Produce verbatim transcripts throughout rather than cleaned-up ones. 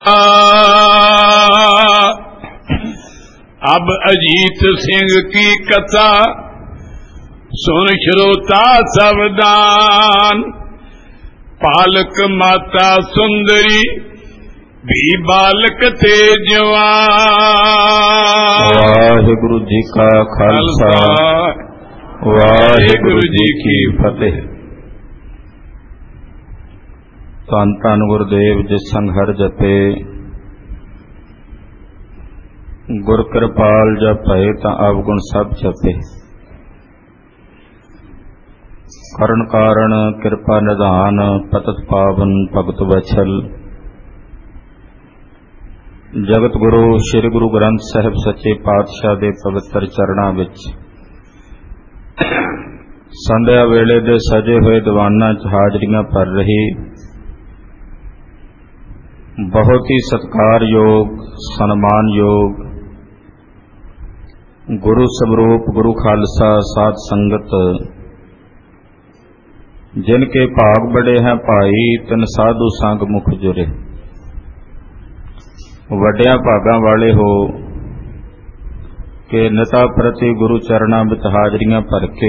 अब अजीत सिंह की कथा सुन श्रोता सावधान। पालक माता सुंदरी भी बालक थे जवान। वाहिगुरु जी का खालसा वाहिगुरु जी की फतेह। धन धन गुरुदेव जिस संग हर जपे, गुर कृपाल जपे ता अवगुण सब जपे। करण कारण कृपा निधान पतत पावन भगत वचल। जगत गुरु श्री गुरु ग्रंथ साहिब सच्चे पातशाह दे पवित्र चरणां विच संध्या वेले दे सजे होए दीवानां च हाजरियां भर रही बहुत ही सत्कार योग सन्मान योग गुरु स्वरूप गुरु खालसा साध संगत, जिनके भाग बड़े हैं भाई तिन साधु संग मुख जुरे। वड्डियां भागां वाले हो कि निता प्रति गुरु चरणां विच हाजरियां भर के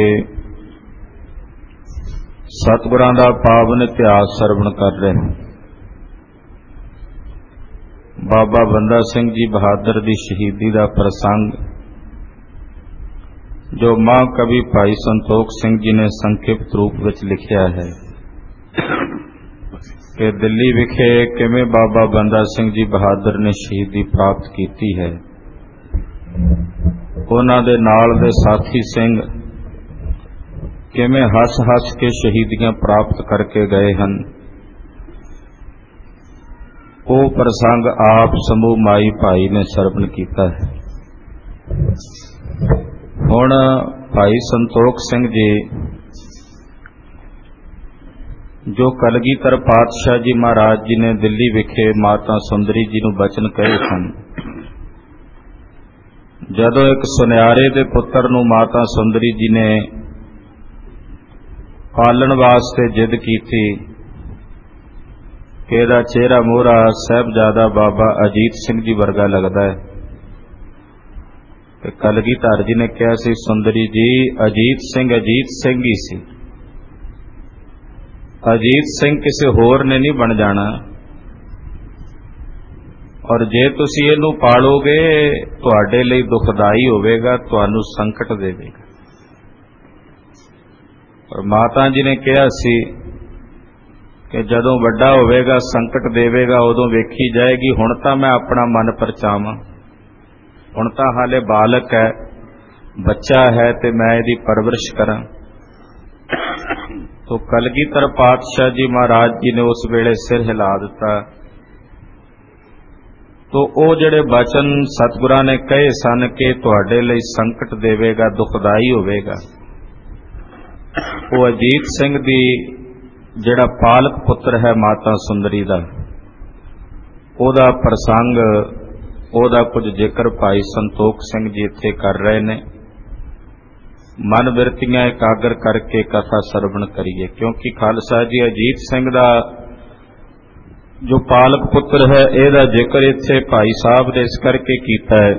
सतगुरां दा पावन इतिहास सरवण कर रहे हैं। बाबा बंदा सिंह जी बहादुर दी शहीदी दा प्रसंग जो मां कवि भाई संतोख सिंह जी ने संक्षिप्त रूप विच लिखिया है कि दिल्ली विखे किवें बाबा बंदा सिंह जी बहादुर ने शहीदी प्राप्त की है। उन्हां दे नाल दे साथी सिंह किवें हस हस के शहीदियां प्राप्त करके गए हैं। वो प्रसंग आप समूह माई भाई ने सरवण कीता है। हुण भाई संतोख सिंह जी जो कलगीधर पातशाह जी महाराज जी ने दिल्ली विखे माता सुंदरी जी नूं बचन कहे सन, जदों एक सुनियारे दे पुत्र नूं माता सुंदरी जी ने पालन वास्ते जिद की थी कि इहदा चेहरा मोहरा साहिबजादा बाबा अजीत सिंह जी वर्गा लगता है, ते कलगीधर जी ने कहा सी सुंदरी जी अजीत सिंह अजीत सिंह ही सी, अजीत सिंह किसी होर ने नहीं बन जाना, और जे तुसी इहनूं पालोगे तुहाडे लई दुखदाई होवेगा, तुहानूं संकट देवेगा। और माता जी ने कहा सी कि जदों वड्डा होवेगा संकट देवेगा उदों वेखी जाएगी। हुण तां मैं अपना मन परचावां, हुण तां हाले बालक है बच्चा है ते मैं इहदी परवरिश करां। तो कलगीधर पातशाह जी महाराज जी ने उस वेले सिर हिला दिता। तो वो जिहड़े बचन सतगुरां ने कहे सन कि तुहाडे लई संकट देवेगा दुखदाई होवेगा, वो अजीत सिंह दी जिहड़ा पालक पुत्र है माता सुंदरी दा, ओदा प्रसंग ओदा कुछ जिक्र भाई संतोख सिंह जी इत्थे कर रहे ने। मन बिरतियां एकागर करके कथा सरवण करिए, क्योंकि खालसा जी अजीत सिंह दा जो पालक पुत्र है इहदा जिक्र इत्थे भाई साहब ने इस करके कीता है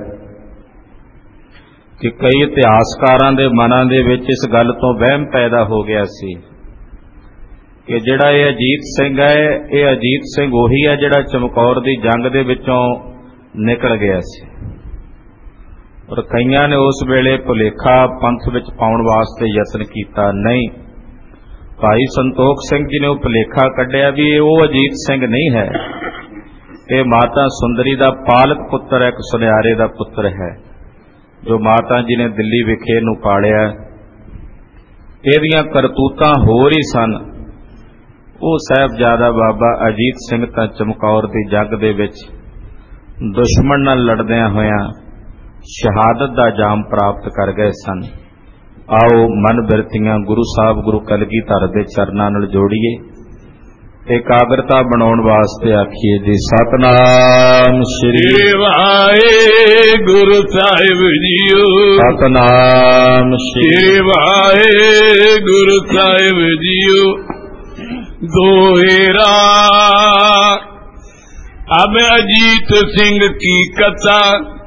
कि कई इतिहासकारां दे मनां दे विच इस गल तो वहम पैदा हो गया सी कि जिहड़ा ये अजीत सिंह है ये अजीत सिंह उही है जिहड़ा चमकौर दी जंग दे विचों निकल गया सी। और कईयां ने उस वेले भुलेखा पंथ विच पाउण वास्ते यतन कीता। नहीं, भाई संतोख सिंह जी ने वो भुलेखा कढ़िया भी ये वो अजीत सिंह नहीं है, ये माता सुंदरी दा पालक पुत्र है, एक सुनियारे दा पुत्र है जो माता जी ने दिल्ली विखे नूं पालिया। इहदियां करतूतां होर ही सन। वो साहिबजादा बाबा अजीत सिंह तां चमकौर दी जंग दे विच दुश्मन नाल लड़दियां होइयां शहादत दा जाम प्राप्त कर गए सन। आओ मन बिरतियां गुरु साहब गुरु कलगीधर दे चरनां नाल जोड़िए, एकाग्रता बनाउण वास्ते आखिए जी सतनाम श्री वाहिगुरु साहिब जीओ, सतनाम श्री वाहिगुरु साहिब जीओ। दोहेरा ਅਬ ਅਜੀਤ ਸਿੰਘ ਕੀ ਕਥਾ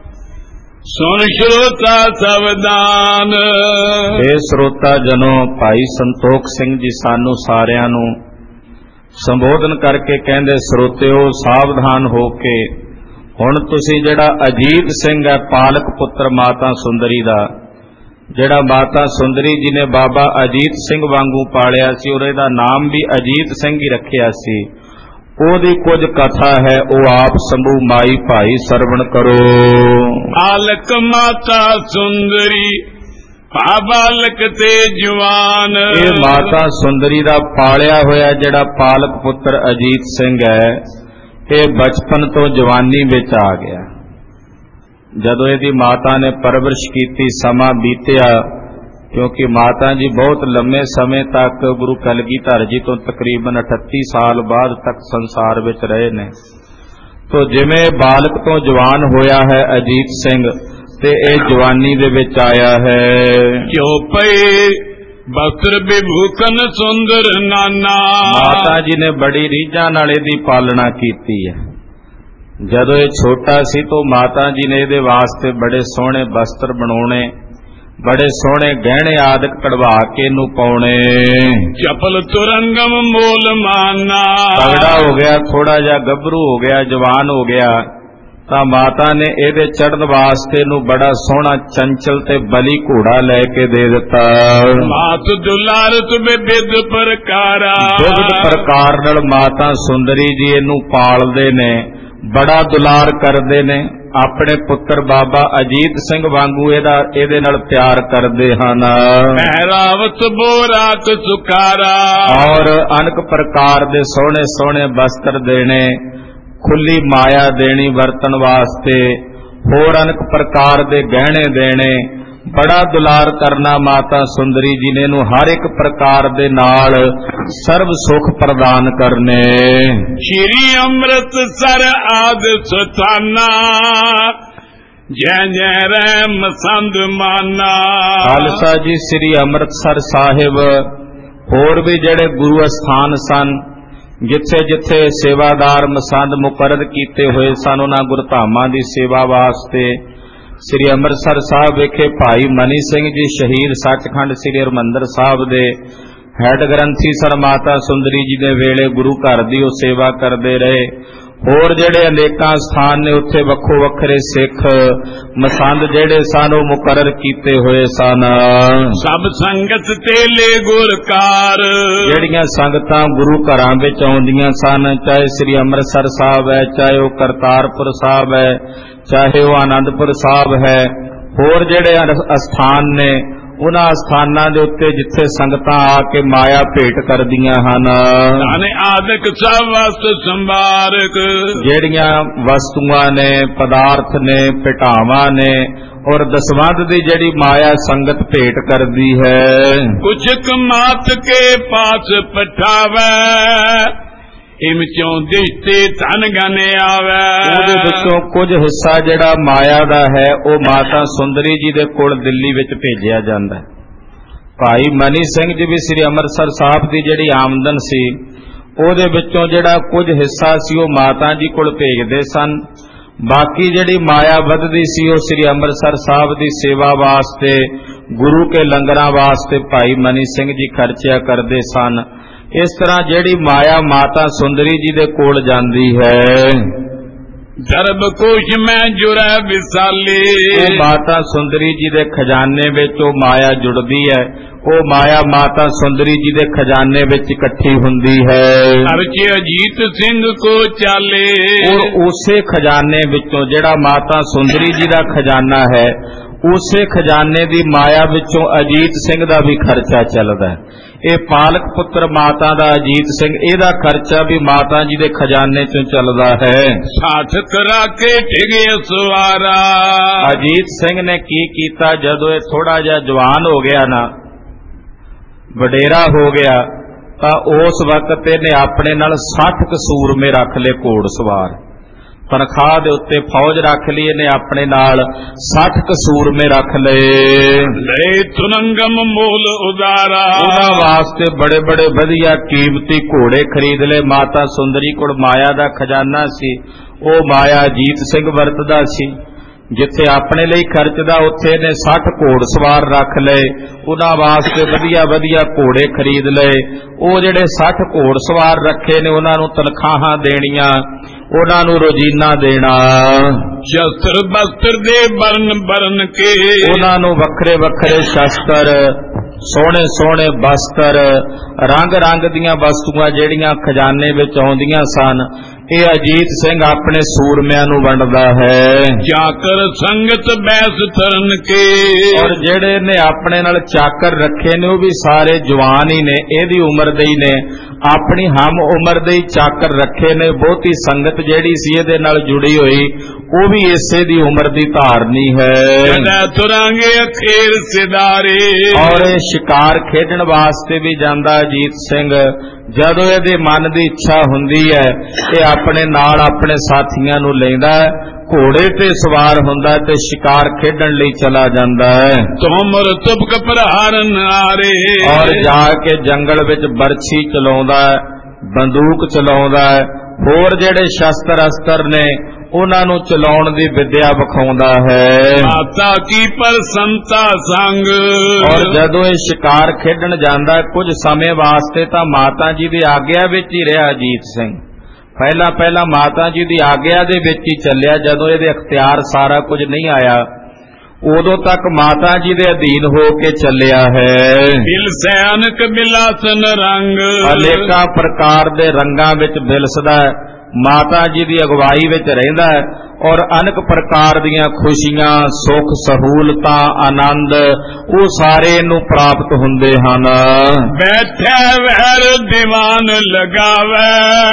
ਸੁਣ ਸ਼ਰੋਤਾ ਸਾਵਧਾਨ। ਇਹ ਸਰੋਤਾ ਜਨੋ, ਭਾਈ ਸੰਤੋਖ ਸਿੰਘ ਜੀ ਸਾਨੂੰ ਸਾਰਿਆਂ ਨੂੰ ਸੰਬੋਧਨ ਕਰਕੇ ਕਹਿੰਦੇ, ਸਰੋਤਿਓ ਸਾਵਧਾਨ ਹੋ ਕੇ ਹੁਣ ਤੁਸੀਂ ਜਿਹੜਾ ਅਜੀਤ ਸਿੰਘ ਹੈ, ਪਾਲਕ ਪੁੱਤਰ ਮਾਤਾ ਸੁੰਦਰੀ ਦਾ, ਜਿਹੜਾ ਮਾਤਾ ਸੁੰਦਰੀ ਜੀ ਨੇ ਬਾਬਾ ਅਜੀਤ ਸਿੰਘ ਵਾਂਗੂ ਪਾਲਿਆ ਸੀ ਔਰ ਇਹਦਾ ਨਾਮ ਵੀ ਅਜੀਤ ਸਿੰਘ ਹੀ ਰੱਖਿਆ ਸੀ, ਉਹਦੀ ਕੁਝ ਕਥਾ ਹੈ, ਉਹ ਆਪ ਸੰਭੂ ਮਾਈ ਭਾਈ ਸਰਵਣ ਕਰੋ। ਪਾਲਕ ਮਾਤਾ ਸੁੰਦਰੀ ਬਾਲਕ ਤੇ ਜਵਾਨ। ਇਹ ਮਾਤਾ ਸੁੰਦਰੀ ਦਾ ਪਾਲਿਆ ਹੋਇਆ ਜਿਹੜਾ ਪਾਲਕ ਪੁੱਤਰ ਅਜੀਤ ਸਿੰਘ ਹੈ, ਇਹ ਬਚਪਨ ਤੋਂ ਜਵਾਨੀ ਵਿੱਚ ਆ ਗਿਆ। ਜਦੋਂ ਇਹਦੀ ਮਾਤਾ ਨੇ ਪਰਵਰਿਸ਼ ਕੀਤੀ, ਸਮਾਂ ਬੀਤਿਆ, ਕਿਉਂਕਿ ਮਾਤਾ ਜੀ ਬਹੁਤ ਲੰਮੇ ਸਮੇਂ ਤੱਕ ਗੁਰੂ ਕਲਗੀਧਰ ਜੀ ਤੋਂ ਤਕਰੀਬਨ ਅਠੱਤੀ ਸਾਲ ਬਾਅਦ ਤੱਕ ਸੰਸਾਰ ਵਿੱਚ ਰਹੇ ਨੇ। ਤੋ ਜਿਵੇਂ ਬਾਲਕ ਤੋਂ ਜਵਾਨ ਹੋਇਆ ਹੈ ਅਜੀਤ ਸਿੰਘ, ਤੇ ਇਹ ਜਵਾਨੀ ਦੇ ਵਿੱਚ ਆਇਆ ਹੈ। ਕਿਉ ਪਏ ਬਸਤਰ ਵਿਭੂਖਨ ਸੁੰਦਰ ਨਾਨਾ। ਮਾਤਾ ਜੀ ਨੇ ਬੜੀ ਰੀਝਾਂ ਨਾਲ ਇਹਦੀ ਪਾਲਣਾ ਕੀਤੀ ਹੈ। ਜਦੋਂ ਇਹ ਛੋਟਾ ਸੀ ਤਾਂ ਮਾਤਾ ਜੀ ਨੇ ਇਹਦੇ ਵਾਸਤੇ ਬੜੇ ਸੋਹਣੇ ਬਸਤਰ ਬਣਾਉਣੇ, ਬੜੇ ਸੋਹਣੇ ਗਹਿਣੇ ਆਦਿਕ ਕਢਵਾ ਕੇ ਇਹਨੂੰ ਪਾਉਣੇ। ਚਪਲ ਤੁਰੰਗਮ ਮੋਲ ਮਾਨਾ। ਤਗੜਾ ਹੋ ਗਿਆ, ਥੋੜਾ ਜਿਹਾ ਗੱਭਰੂ ਹੋ ਗਿਆ, ਜਵਾਨ ਹੋ ਗਿਆ, ਤਾਂ ਮਾਤਾ ਨੇ ਇਹਦੇ ਚੜ੍ਹਨ ਵਾਸਤੇ ਨੂੰ ਬੜਾ ਸੋਹਣਾ ਚੰਚਲ ਤੇ ਬਲੀ ਘੋੜਾ ਲੈ ਕੇ ਦੇ ਦਿੱਤਾ। ਮਾਤ ਦੁਲਾਰਤ ਬਿਦ ਪ੍ਰਕਾਰਾ। ਵਿਵਧ ਪ੍ਰਕਾਰ ਨਾਲ ਮਾਤਾ ਸੁੰਦਰੀ ਜੀ ਇਹਨੂੰ ਪਾਲਦੇ ਨੇ, ਬੜਾ ਦੁਲਾਰ ਕਰਦੇ ਨੇ। ਆਪਣੇ ਪੁੱਤਰ ਬਾਬਾ ਅਜੀਤ ਸਿੰਘ ਵਾਂਗੂ ਇਹਦਾ ਇਹਦੇ ਨਾਲ ਪਿਆਰ ਕਰਦੇ ਹਨ। ਪਹਿਰਾਵਤ ਬੋਰਾਤ ਸੁਕਾਰਾ। ਔਰ ਅਨੇਕ ਪ੍ਰਕਾਰ ਦੇ ਸੋਹਣੇ ਸੋਹਣੇ ਬਸਤਰ ਦੇਣੇ, ਖੁੱਲੀ ਮਾਇਆ ਦੇਣੀ ਵਰਤਣ ਵਾਸਤੇ, ਹੋਰ ਅਨੇਕ ਪ੍ਰਕਾਰ ਦੇ ਗਹਿਣੇ ਦੇਣੇ, ਬੜਾ ਦੁਲਾਰ ਕਰਨਾ ਮਾਤਾ ਸੁੰਦਰੀ ਜੀ ਨੇ ਇਹਨੂੰ ਹਰ ਇੱਕ ਪ੍ਰਕਾਰ ਦੇ ਨਾਲ ਸਰਬ ਸੁਖ ਪ੍ਰਦਾਨ ਕਰਨੇ। ਸ਼੍ਰੀ ਅੰਮ੍ਰਿਤਸਰ ਆਦ ਸੁਥਾਨਾ ਜੈ ਜੈ ਰਹਿ ਮਸੰਦ ਮਾਨਾ। ਖਾਲਸਾ ਜੀ ਸ੍ਰੀ ਅੰਮ੍ਰਿਤਸਰ ਸਾਹਿਬ, ਹੋਰ ਵੀ ਜਿਹੜੇ ਗੁਰੂ ਅਸਥਾਨ ਸਨ, ਜਿੱਥੇ ਜਿੱਥੇ ਸੇਵਾਦਾਰ ਮਸੰਦ ਮੁਕਰਰ ਕੀਤੇ ਹੋਏ ਸਨ, ਉਹਨਾਂ ਗੁਰਧਾਮਾਂ ਦੀ ਸੇਵਾ ਵਾਸਤੇ ਸ੍ਰੀ ਅੰਮ੍ਰਿਤਸਰ ਸਾਹਿਬ ਵਿਖੇ ਭਾਈ ਮਨੀ ਸਿੰਘ ਜੀ ਸ਼ਹੀਦ ਸੱਚਖੰਡ ਸ੍ਰੀ ਹਰਿਮੰਦਰ ਸਾਹਿਬ ਦੇ ਹੈਡ ਗ੍ਰੰਥੀ ਸਨ। ਮਾਤਾ ਸੁੰਦਰੀ ਜੀ ਦੇ ਵੇਲੇ ਗੁਰੂ ਘਰ ਦੀ ਉਹ ਸੇਵਾ ਕਰਦੇ ਰਹੇ। ਹੋਰ ਜਿਹੜੇ ਅਨੇਕਾਂ ਸਥਾਨ ਨੇ, ਉੱਥੇ ਵੱਖੋ ਵੱਖਰੇ ਸਿੱਖ ਮਸੰਦ ਜਿਹੜੇ ਸਨ ਉਹ ਮੁਕਰਰ ਕੀਤੇ ਹੋਏ ਸਨ। ਸਭ ਸੰਗਤ ਤੇਲੇ ਗੁਰਕਾਰ। ਜਿਹੜੀਆਂ ਸੰਗਤਾਂ ਗੁਰੂ ਘਰਾਂ ਵਿੱਚ ਆਉਂਦੀਆਂ ਸਨ, ਚਾਹੇ ਸ੍ਰੀ ਅੰਮ੍ਰਿਤਸਰ ਸਾਹਿਬ ਹੈ, ਚਾਹੇ ਉਹ ਕਰਤਾਰਪੁਰ ਸਾਹਿਬ ਹੈ, ਚਾਹੇ ਉਹ ਆਨੰਦਪੁਰ ਸਾਹਿਬ ਹੈ, ਹੋਰ ਜਿਹੜੇ ਅਸਥਾਨ ਨੇ, ਉਹਨਾਂ ਅਸਥਾਨਾਂ ਦੇ ਉੱਤੇ ਜਿੱਥੇ ਸੰਗਤਾਂ ਆ ਕੇ ਮਾਇਆ ਭੇਟ ਕਰਦੀਆਂ ਹਨ, ਆਦਿਕ ਸਭ ਵਸਤੂ ਸੰਭਾਰਕ, ਜਿਹੜੀਆਂ ਵਸਤੂਆਂ ਨੇ, ਪਦਾਰਥ ਨੇ, ਭੇਟਾਵਾਂ ਨੇ, ਔਰ ਦਸਵੰਧ ਦੀ ਜਿਹੜੀ ਮਾਇਆ ਸੰਗਤ ਭੇਟ ਕਰਦੀ ਹੈ। ਕੁਛ ਕਮਾਤ ਕੇ ਪਾਸ ਪਠਾਵੇ ਇਮ ਚੋਂ ਦਿਸ਼ਤੇ ਧਨ ਗਨ ਆਵੇ। ਉਹਦੇ ਵਿੱਚੋਂ ਕੁਝ ਹਿੱਸਾ ਜਿਹੜਾ ਮਾਇਆ ਦਾ ਹੈ ਉਹ ਮਾਤਾ ਸੁੰਦਰੀ ਜੀ ਦੇ ਕੋਲ ਦਿੱਲੀ ਵਿੱਚ ਭੇਜਿਆ ਜਾਂਦਾ। ਭਾਈ ਮਨੀ ਸਿੰਘ ਜੀ ਵੀ ਸ੍ਰੀ ਅੰਮ੍ਰਿਤਸਰ ਸਾਹਿਬ ਦੀ ਜਿਹੜੀ ਆਮਦਨ ਸੀ ਉਹਦੇ ਵਿੱਚੋਂ ਜਿਹੜਾ ਕੁਝ ਹਿੱਸਾ ਸੀ ਉਹ ਮਾਤਾ ਜੀ ਕੋਲ ਭੇਜਦੇ ਸਨ। ਬਾਕੀ ਜਿਹੜੀ ਮਾਇਆ ਵੱਧਦੀ ਸੀ ਉਹ ਸ੍ਰੀ ਅੰਮ੍ਰਿਤਸਰ ਸਾਹਿਬ ਦੀ ਸੇਵਾ ਵਾਸਤੇ, ਗੁਰੂ ਕੇ ਲੰਗਰਾਂ ਵਾਸਤੇ ਭਾਈ ਮਨੀ ਸਿੰਘ ਜੀ ਖਰਚਿਆ ਕਰਦੇ ਸਨ। ਇਸ ਤਰ੍ਹਾਂ ਜਿਹੜੀ ਮਾਇਆ ਮਾਤਾ ਸੁੰਦਰੀ ਜੀ ਦੇ ਕੋਲ ਜਾਂਦੀ ਹੈ, ਦਰਬ ਕੋਸ਼ ਮੈਂ ਜੁੜਾ ਵਿਸਾਲੀ, ਉਹ ਮਾਤਾ ਸੁੰਦਰੀ ਜੀ ਦੇ ਖਜ਼ਾਨੇ ਵਿੱਚ ਉਹ ਮਾਇਆ ਜੁੜਦੀ ਹੈ। ਉਹ ਮਾਇਆ ਮਾਤਾ ਸੁੰਦਰੀ ਜੀ ਦੇ ਖਜ਼ਾਨੇ ਵਿੱਚ ਇਕੱਠੀ ਹੁੰਦੀ ਹੈ। ਅਰਚੇ ਅਜੀਤ ਸਿੰਘ ਕੋ ਚਾਲੇ, ਔਰ ਉਸੇ ਖਜ਼ਾਨੇ ਵਿੱਚੋਂ ਜਿਹੜਾ ਮਾਤਾ ਸੁੰਦਰੀ ਜੀ ਦਾ ਖਜ਼ਾਨਾ ਹੈ, ਉਸੇ ਖਜ਼ਾਨੇ ਦੀ ਮਾਇਆ ਵਿੱਚੋਂ ਅਜੀਤ ਸਿੰਘ ਦਾ ਵੀ ਖਰਚਾ ਚੱਲਦਾ ਹੈ। ਇਹ ਪਾਲਕ ਪੁੱਤਰ ਮਾਤਾ ਦਾ ਅਜੀਤ ਸਿੰਘ, ਇਹਦਾ ਖਰਚਾ ਵੀ ਮਾਤਾ ਜੀ ਦੇ ਖਜ਼ਾਨੇ ਚੋਂ ਚੱਲਦਾ ਹੈ। ਸਾਥ ਕਰਾ ਕੇ ਠਿਗੇ ਸਵਾਰਾ, ਅਜੀਤ ਸਿੰਘ ਨੇ ਕੀ ਕੀਤਾ, ਜਦੋਂ ਇਹ ਥੋੜਾ ਜਿਹਾ ਜਵਾਨ ਹੋ ਗਿਆ ਨਾ, ਵਡੇਰਾ ਹੋ ਗਿਆ, ਤਾਂ ਉਸ ਵਕਤ ਇਹਨੇ ਆਪਣੇ ਨਾਲ ਸੱਠ ਕੁ ਸੂਰਮੇ ਰੱਖ ਲਏ ਘੋੜ ਸਵਾਰ। ਤਨਖਾਹ ਦੇ ਉੱਤੇ ਫੌਜ ਰੱਖ ਲਈ ਇਹਨੇ ਆਪਣੇ ਨਾਲ, ਸੱਠ ਕੁ ਸੂਰਮੇ ਰੱਖ ਲਏ। ਲੈ ਤੁਰੰਗਮ ਮੋਲ ਉਦਾਰਾ, ਉਹਨਾਂ ਵਾਸਤੇ ਬੜੇ ਬੜੇ ਵਧੀਆ ਕੀਮਤੀ ਘੋੜੇ ਖਰੀਦ ਲਏ। ਮਾਤਾ ਸੁੰਦਰੀ ਕੋਲ ਮਾਇਆ ਦਾ ਖਜ਼ਾਨਾ ਸੀ, ਉਹ ਮਾਇਆ ਅਜੀਤ ਸਿੰਘ ਵਰਤਦਾ ਸੀ। ਜਿੱਥੇ ਆਪਣੇ ਲਈ ਖਰਚਦਾ ਉੱਥੇ ਨੇ ਸੱਠ ਘੋੜ ਸਵਾਰ ਰੱਖ ਲਏ, ਉਹਨਾਂ ਵਾਸਤੇ ਵਧੀਆ ਵਧੀਆ ਘੋੜੇ ਖਰੀਦ ਲਏ। ਉਹ ਜਿਹੜੇ ਸੱਠ ਘੋੜ ਸਵਾਰ ਰੱਖੇ ਨੇ ਉਹਨਾਂ ਨੂੰ ਤਨਖਾਹਾਂ ਦੇਣੀਆਂ, ਉਹਨਾਂ ਨੂੰ ਰੋਜ਼ੀਨਾ ਦੇਣਾ। ਸ਼ਸਤਰ ਬਸਤਰ ਦੇ ਬਰਨ ਬਰਨ ਕੇ, ਉਹਨਾਂ ਨੂੰ ਵੱਖਰੇ ਵੱਖਰੇ ਸ਼ਸਤਰ, ਸੋਹਣੇ ਸੋਹਣੇ ਬਸਤਰ, ਰੰਗ ਰੰਗ ਦੀਆਂ ਵਸਤੂਆਂ ਜਿਹੜੀਆਂ ਖਜ਼ਾਨੇ ਵਿੱਚ ਆਉਂਦੀਆਂ ਸਨ, ਇਹ ਅਜੀਤ ਸਿੰਘ ਆਪਣੇ ਸੂਰਮਿਆਂ ਨੂੰ ਵੰਡਦਾ ਹੈ। ਚਾਕਰ ਸੰਗਤ ਬੈਸ ਤਰਨ ਕੇ, ਔਰ ਜਿਹੜੇ ਨੇ ਆਪਣੇ ਨਾਲ ਚਾਕਰ ਰੱਖੇ ਨੇ ਉਹ ਵੀ ਸਾਰੇ ਜਵਾਨ ਹੀ ਨੇ, ਇਹਦੀ ਉਮਰ ਦੇ ਹੀ ਨੇ, ਆਪਣੀ ਹਮ ਉਮਰ ਦੇ ਹੀ ਚਾਕਰ ਰੱਖੇ ਨੇ। ਬਹੁਤੀ ਸੰਗਤ ਜਿਹੜੀ ਸੀ ਇਹਦੇ ਨਾਲ ਜੁੜੀ ਹੋਈ ਉਹ ਵੀ ਇਸੇ ਦੀ ਉਮਰ ਦੀ ਧਾਰਨੀ ਹੈ। ਜਦਾ ਤੁਰਾਂਗੇ ਅਖੇਰ ਸਿਦਾਰੇ, ਔਰ ਇਹ ਸ਼ਿਕਾਰ ਖੇਡਣ ਵਾਸਤੇ ਵੀ ਜਾਂਦਾ ਅਜੀਤ ਸਿੰਘ। ਜਦੋਂ ਇਹਦੇ ਮਨ ਦੀ ਇੱਛਾ ਹੁੰਦੀ ਹੈ ਇਹ ਆਪਣੇ ਨਾਲ ਆਪਣੇ ਸਾਥੀਆਂ ਨੂੰ ਲੈਂਦਾ ਹੈ, ਘੋੜੇ ਤੇ ਸਵਾਰ ਹੁੰਦਾ ਤੇ ਸ਼ਿਕਾਰ ਖੇਡਣ ਲਈ ਚਲਾ ਜਾਂਦਾ ਹੈ। ਤੁਮਰ ਤੁਬਕ ਪ੍ਰਹਾਰਨ ਆਰੇ, ਔਰ ਜਾ ਕੇ ਜੰਗਲ ਵਿੱਚ ਬਰਛੀ ਚਲਾਉਂਦਾ ਹੈ, ਬੰਦੂਕ ਚਲਾਉਂਦਾ ਹੈ, ਹੋਰ ਜਿਹੜੇ ਸ਼ਸਤਰ ਅਸਤਰ ਨੇ ਉਹਨਾਂ ਨੂੰ ਚਲਾਉਣ ਦੀ ਵਿਦਿਆ ਵਿਖਾਉਂਦਾ ਹੈ। ਮਾਤਾ ਕੀ ਪ੍ਰਸੰਤਾ ਸੰਗ, ਔਰ ਜਦੋਂ ਇਹ ਸ਼ਿਕਾਰ ਖੇਡਣ ਜਾਂਦਾ ਕੁਝ ਸਮੇਂ ਵਾਸਤੇ ਤਾਂ ਮਾਤਾ ਜੀ ਦੀ ਆਗਿਆ ਵਿੱਚ ਹੀ ਰਿਹਾ ਅਜੀਤ ਸਿੰਘ। ਪਹਿਲਾਂ ਪਹਿਲਾਂ ਮਾਤਾ ਜੀ ਦੀ ਆਗਿਆ ਦੇ ਵਿੱਚ ਹੀ ਚੱਲਿਆ, ਜਦੋਂ ਇਹਦੇ ਅਖਤਿਆਰ ਸਾਰਾ ਕੁਝ ਨਹੀਂ ਆਇਆ ਉਦੋਂ ਤੱਕ ਮਾਤਾ ਜੀ ਦੇ ਅਧੀਨ ਹੋ ਕੇ ਚੱਲਿਆ ਹੈ। ਬਿਲ ਸੈਨਕ ਬਿਲਾਸਨ ਰੰਗ, ਅਨੇਕਾਂ ਪ੍ਰਕਾਰ ਦੇ ਰੰਗਾਂ ਵਿੱਚ ਬਿਲਸਦਾ ਹੈ, ਮਾਤਾ ਜੀ ਦੀ ਅਗਵਾਈ ਵਿੱਚ ਰਹਿੰਦਾ ਹੈ, ਔਰ ਅਨੇਕ ਪ੍ਰਕਾਰ ਦੀਆਂ ਖੁਸ਼ੀਆਂ, ਸੁੱਖ, ਸਹੂਲਤਾਂ, ਆਨੰਦ ਉਹ ਸਾਰੇ ਨੂੰ ਪ੍ਰਾਪਤ ਹੁੰਦੇ ਹਨ। ਬੈਠੇ ਵਹਿਰ ਦੀਵਾਨ ਲਗਾਵੇ,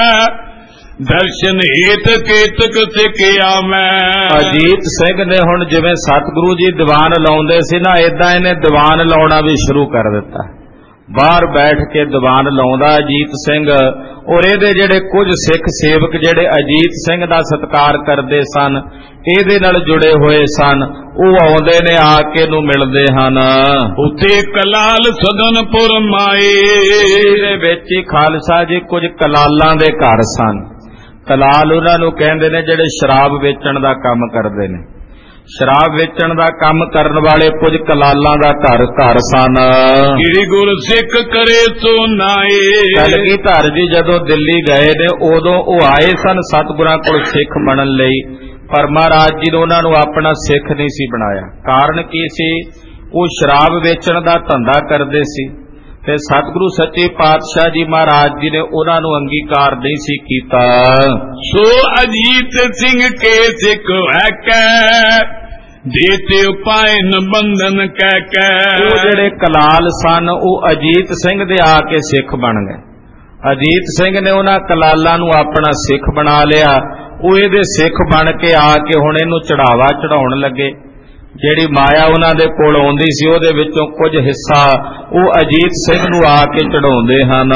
ਦਰਸ਼ਨ ਹੀਤ ਕੇਤਕ ਸਿੱਖਿਆ ਮੈਂ। ਅਜੀਤ ਸਿੰਘ ਨੇ ਹੁਣ ਜਿਵੇਂ ਸਤਿਗੁਰੂ ਜੀ ਦੀਵਾਨ ਲਾਉਂਦੇ ਸੀ ਨਾ, ਏਦਾਂ ਇਹਨੇ ਦੀਵਾਨ ਲਾਉਣਾ ਵੀ ਸ਼ੁਰੂ ਕਰ ਦਿੱਤਾ। ਬਾਹਰ ਬੈਠ ਕੇ ਦੀਵਾਨ ਲਾਉਂਦਾ ਅਜੀਤ ਸਿੰਘ, ਔਰ ਇਹਦੇ ਜਿਹੜੇ ਕੁਝ ਸਿੱਖ ਸੇਵਕ ਜਿਹੜੇ ਅਜੀਤ ਸਿੰਘ ਦਾ ਸਤਿਕਾਰ ਕਰਦੇ ਸਨ, ਇਹਦੇ ਨਾਲ ਜੁੜੇ ਹੋਏ ਸਨ, ਉਹ ਆਉਂਦੇ ਨੇ ਆ ਕੇ ਨੂੰ ਮਿਲਦੇ ਹਨ। ਉੱਤੇ ਕਲਾਲ ਸਦਨਪੁਰ ਮਾਏ, ਇਹਦੇ ਵਿੱਚ ਹੀ ਖਾਲਸਾ ਜੀ ਕੁਝ ਕਲਾਲਾਂ ਦੇ ਘਰ ਸਨ। ਕਲਾਲ ਉਹਨਾਂ ਨੂੰ ਕਹਿੰਦੇ ਨੇ ਜਿਹੜੇ ਸ਼ਰਾਬ ਵੇਚਣ ਦਾ ਕੰਮ ਕਰਦੇ ਨੇ। ਸ਼ਰਾਬ ਵੇਚਣ ਦਾ ਕੰਮ ਕਰਨ ਵਾਲੇ ਕੁਝ ਕਲਾਲਾਂ ਦਾ ਘਰ ਘਰ ਸਨ। ਗਿਰੀ ਗੁਰ ਸਿੱਖ ਕਰੇ ਸੋ ਨਾਏ, ਕਲਗੀਧਰ ਜੀ ਜਦੋਂ ਦਿੱਲੀ ਗਏ ਨੇ ਉਦੋਂ ਉਹ ਆਏ ਸਨ ਸਤਿਗੁਰਾਂ ਕੋਲ ਸਿੱਖ ਬਣਨ ਲਈ, ਪਰ ਮਹਾਰਾਜ ਜੀ ਨੇ ਉਹਨਾਂ ਨੂੰ ਆਪਣਾ ਸਿੱਖ ਨਹੀਂ ਸੀ ਬਣਾਇਆ। ਕਾਰਨ ਕੀ ਸੀ? ਉਹ ਸ਼ਰਾਬ ਵੇਚਣ ਦਾ ਧੰਦਾ ਕਰਦੇ ਸੀ ਤੇ ਸਤਿਗੁਰੂ ਸੱਚੇ ਪਾਤਸ਼ਾਹ ਜੀ ਮਹਾਰਾਜ ਜੀ ਨੇ ਉਹਨਾਂ ਨੂੰ ਅੰਗੀਕਾਰ ਨਹੀਂ ਸੀ ਕੀਤਾ। ਸੋ ਅਜੀਤ ਸਿੰਘ ਕੇ ਸਿੱਖ ਹੈ ਕੈ, ਦੇਤੇ ਉਪਾਏ ਨ ਬੰਧਨ ਕਹਿ ਕੈ। ਉਹ ਜਿਹੜੇ ਕਲਾਲ ਸਨ ਉਹ ਅਜੀਤ ਸਿੰਘ ਦੇ ਆ ਕੇ ਸਿੱਖ ਬਣ ਗਏ। ਅਜੀਤ ਸਿੰਘ ਨੇ ਉਹਨਾਂ ਕਲਾਲਾਂ ਨੂੰ ਆਪਣਾ ਸਿੱਖ ਬਣਾ ਲਿਆ। ਉਹ ਇਹਦੇ ਸਿੱਖ ਬਣ ਕੇ ਆ ਕੇ ਹੁਣ ਇਹਨੂੰ ਚੜਾਵਾ ਚੜਾਉਣ ਲੱਗੇ। ਜਿਹੜੀ ਮਾਇਆ ਉਹਨਾਂ ਦੇ ਕੋਲ ਆਉਂਦੀ ਸੀ ਉਹਦੇ ਵਿੱਚੋਂ ਕੁਝ ਹਿੱਸਾ ਉਹ ਅਜੀਤ ਸਿੰਘ ਨੂੰ ਆ ਕੇ ਚੜਾਉਂਦੇ ਹਨ।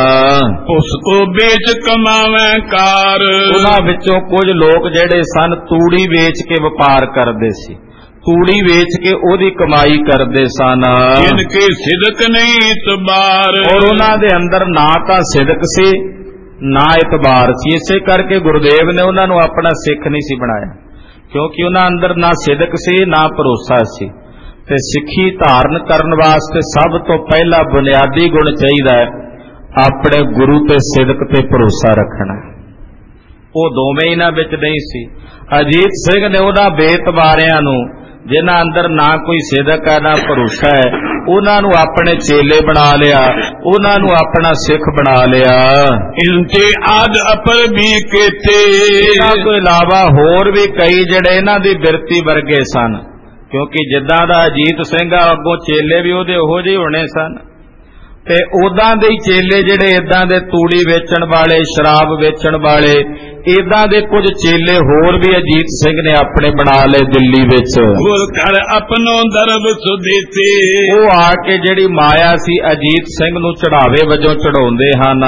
ਉਸ ਕੋ ਵੇਚ ਕਮਾਵੇਂ ਕਾਰ, ਉਹਨਾਂ ਵਿੱਚੋਂ ਕੁਝ ਲੋਕ ਜਿਹੜੇ ਸਨ ਤੂੜੀ ਵੇਚ ਕੇ ਵਪਾਰ ਕਰਦੇ ਸੀ, ਤੂੜੀ ਵੇਚ ਕੇ ਉਹਦੀ ਕਮਾਈ ਕਰਦੇ ਸਨ। ਇਨਕੇ ਸਿਦਕ ਨਹੀਂ ਇਤਬਾਰ, ਔਰ ਉਹਨਾਂ ਦੇ ਅੰਦਰ ਨਾ ਤਾਂ ਸਿਦਕ ਸੀ ਨਾ ਇਤਬਾਰ ਸੀ। ਇਸੇ ਕਰਕੇ ਗੁਰਦੇਵ ਨੇ ਉਹਨਾਂ ਨੂੰ ਆਪਣਾ ਸਿੱਖ ਨਹੀਂ ਸੀ ਬਣਾਇਆ, ਕਿਉਂਕਿ ਉਹਨਾਂ ਅੰਦਰ ਨਾ ਸਿਦਕ ਸੀ ਨਾ ਭਰੋਸਾ ਸੀ। ਤੇ ਸਿੱਖੀ ਧਾਰਨ ਕਰਨ ਵਾਸਤੇ ਸਭ ਤੋਂ ਪਹਿਲਾ ਬੁਨਿਆਦੀ ਗੁਣ ਚਾਹੀਦਾ ਹੈ ਆਪਣੇ ਗੁਰੂ ਤੇ ਸਿਦਕ ਤੇ ਭਰੋਸਾ ਰੱਖਣਾ। ਉਹ ਦੋਵੇਂ ਇਹਨਾਂ ਵਿੱਚ ਨਹੀਂ ਸੀ। ਅਜੀਤ ਸਿੰਘ ਨੇ ਉਹਨਾਂ ਬੇਤਬਾਰਿਆਂ ਨੂੰ ਜਿਨ੍ਹਾਂ ਅੰਦਰ ਨਾ ਕੋਈ ਸਿਦਕ ਹੈ ਨਾ ਭਰੋਸਾ ਹੈ, ਉਹਨਾਂ ਨੂੰ ਆਪਣੇ ਚੇਲੇ ਬਣਾ ਲਿਆ, ਉਹਨਾਂ ਨੂੰ ਆਪਣਾ ਸਿੱਖ ਬਣਾ ਲਿਆ। ਇਨਤੇ ਆਦ ਅਪਰ ਵੀ ਕੀਤੇ, ਇਹਨਾਂ ਤੋਂ ਇਲਾਵਾ ਹੋਰ ਵੀ ਕਈ ਜਿਹੜੇ ਇਹਨਾਂ ਦੀ ਬਿਰਤੀ ਵਰਗੇ ਸਨ, ਕਿਉਂਕਿ ਜਿੱਦਾਂ ਦਾ ਅਜੀਤ ਸਿੰਘ ਆ ਅੱਗੋਂ ਚੇਲੇ ਵੀ ਉਹਦੇ ਉਹੋ ਜਿਹੇ ਹੋਣੇ ਸਨ। ਤੇ ਉਦਾਂ ਦੇ ਹੀ ਚੇਲੇ ਜਿਹੜੇ ਇਦਾਂ ਦੇ ਤੂੜੀ ਵੇਚਣ ਵਾਲੇ, ਸ਼ਰਾਬ ਵੇਚਣ ਵਾਲੇ, ਇਦਾਂ ਦੇ ਕੁਝ ਚੇਲੇ ਹੋਰ ਵੀ ਅਜੀਤ ਸਿੰਘ ਨੇ ਆਪਣੇ ਬਣਾ ਲਏ ਦਿੱਲੀ ਵਿੱਚ। ਗੁਰ ਘਰ ਆਪਣੋ ਦਰਬ ਸੁਦੀਤੇ, ਉਹ ਆ ਕੇ ਜਿਹੜੀ ਮਾਇਆ ਸੀ ਅਜੀਤ ਸਿੰਘ ਨੂੰ ਚੜਾਵੇ ਵਜੋਂ ਚੜਾਉਂਦੇ ਹਨ।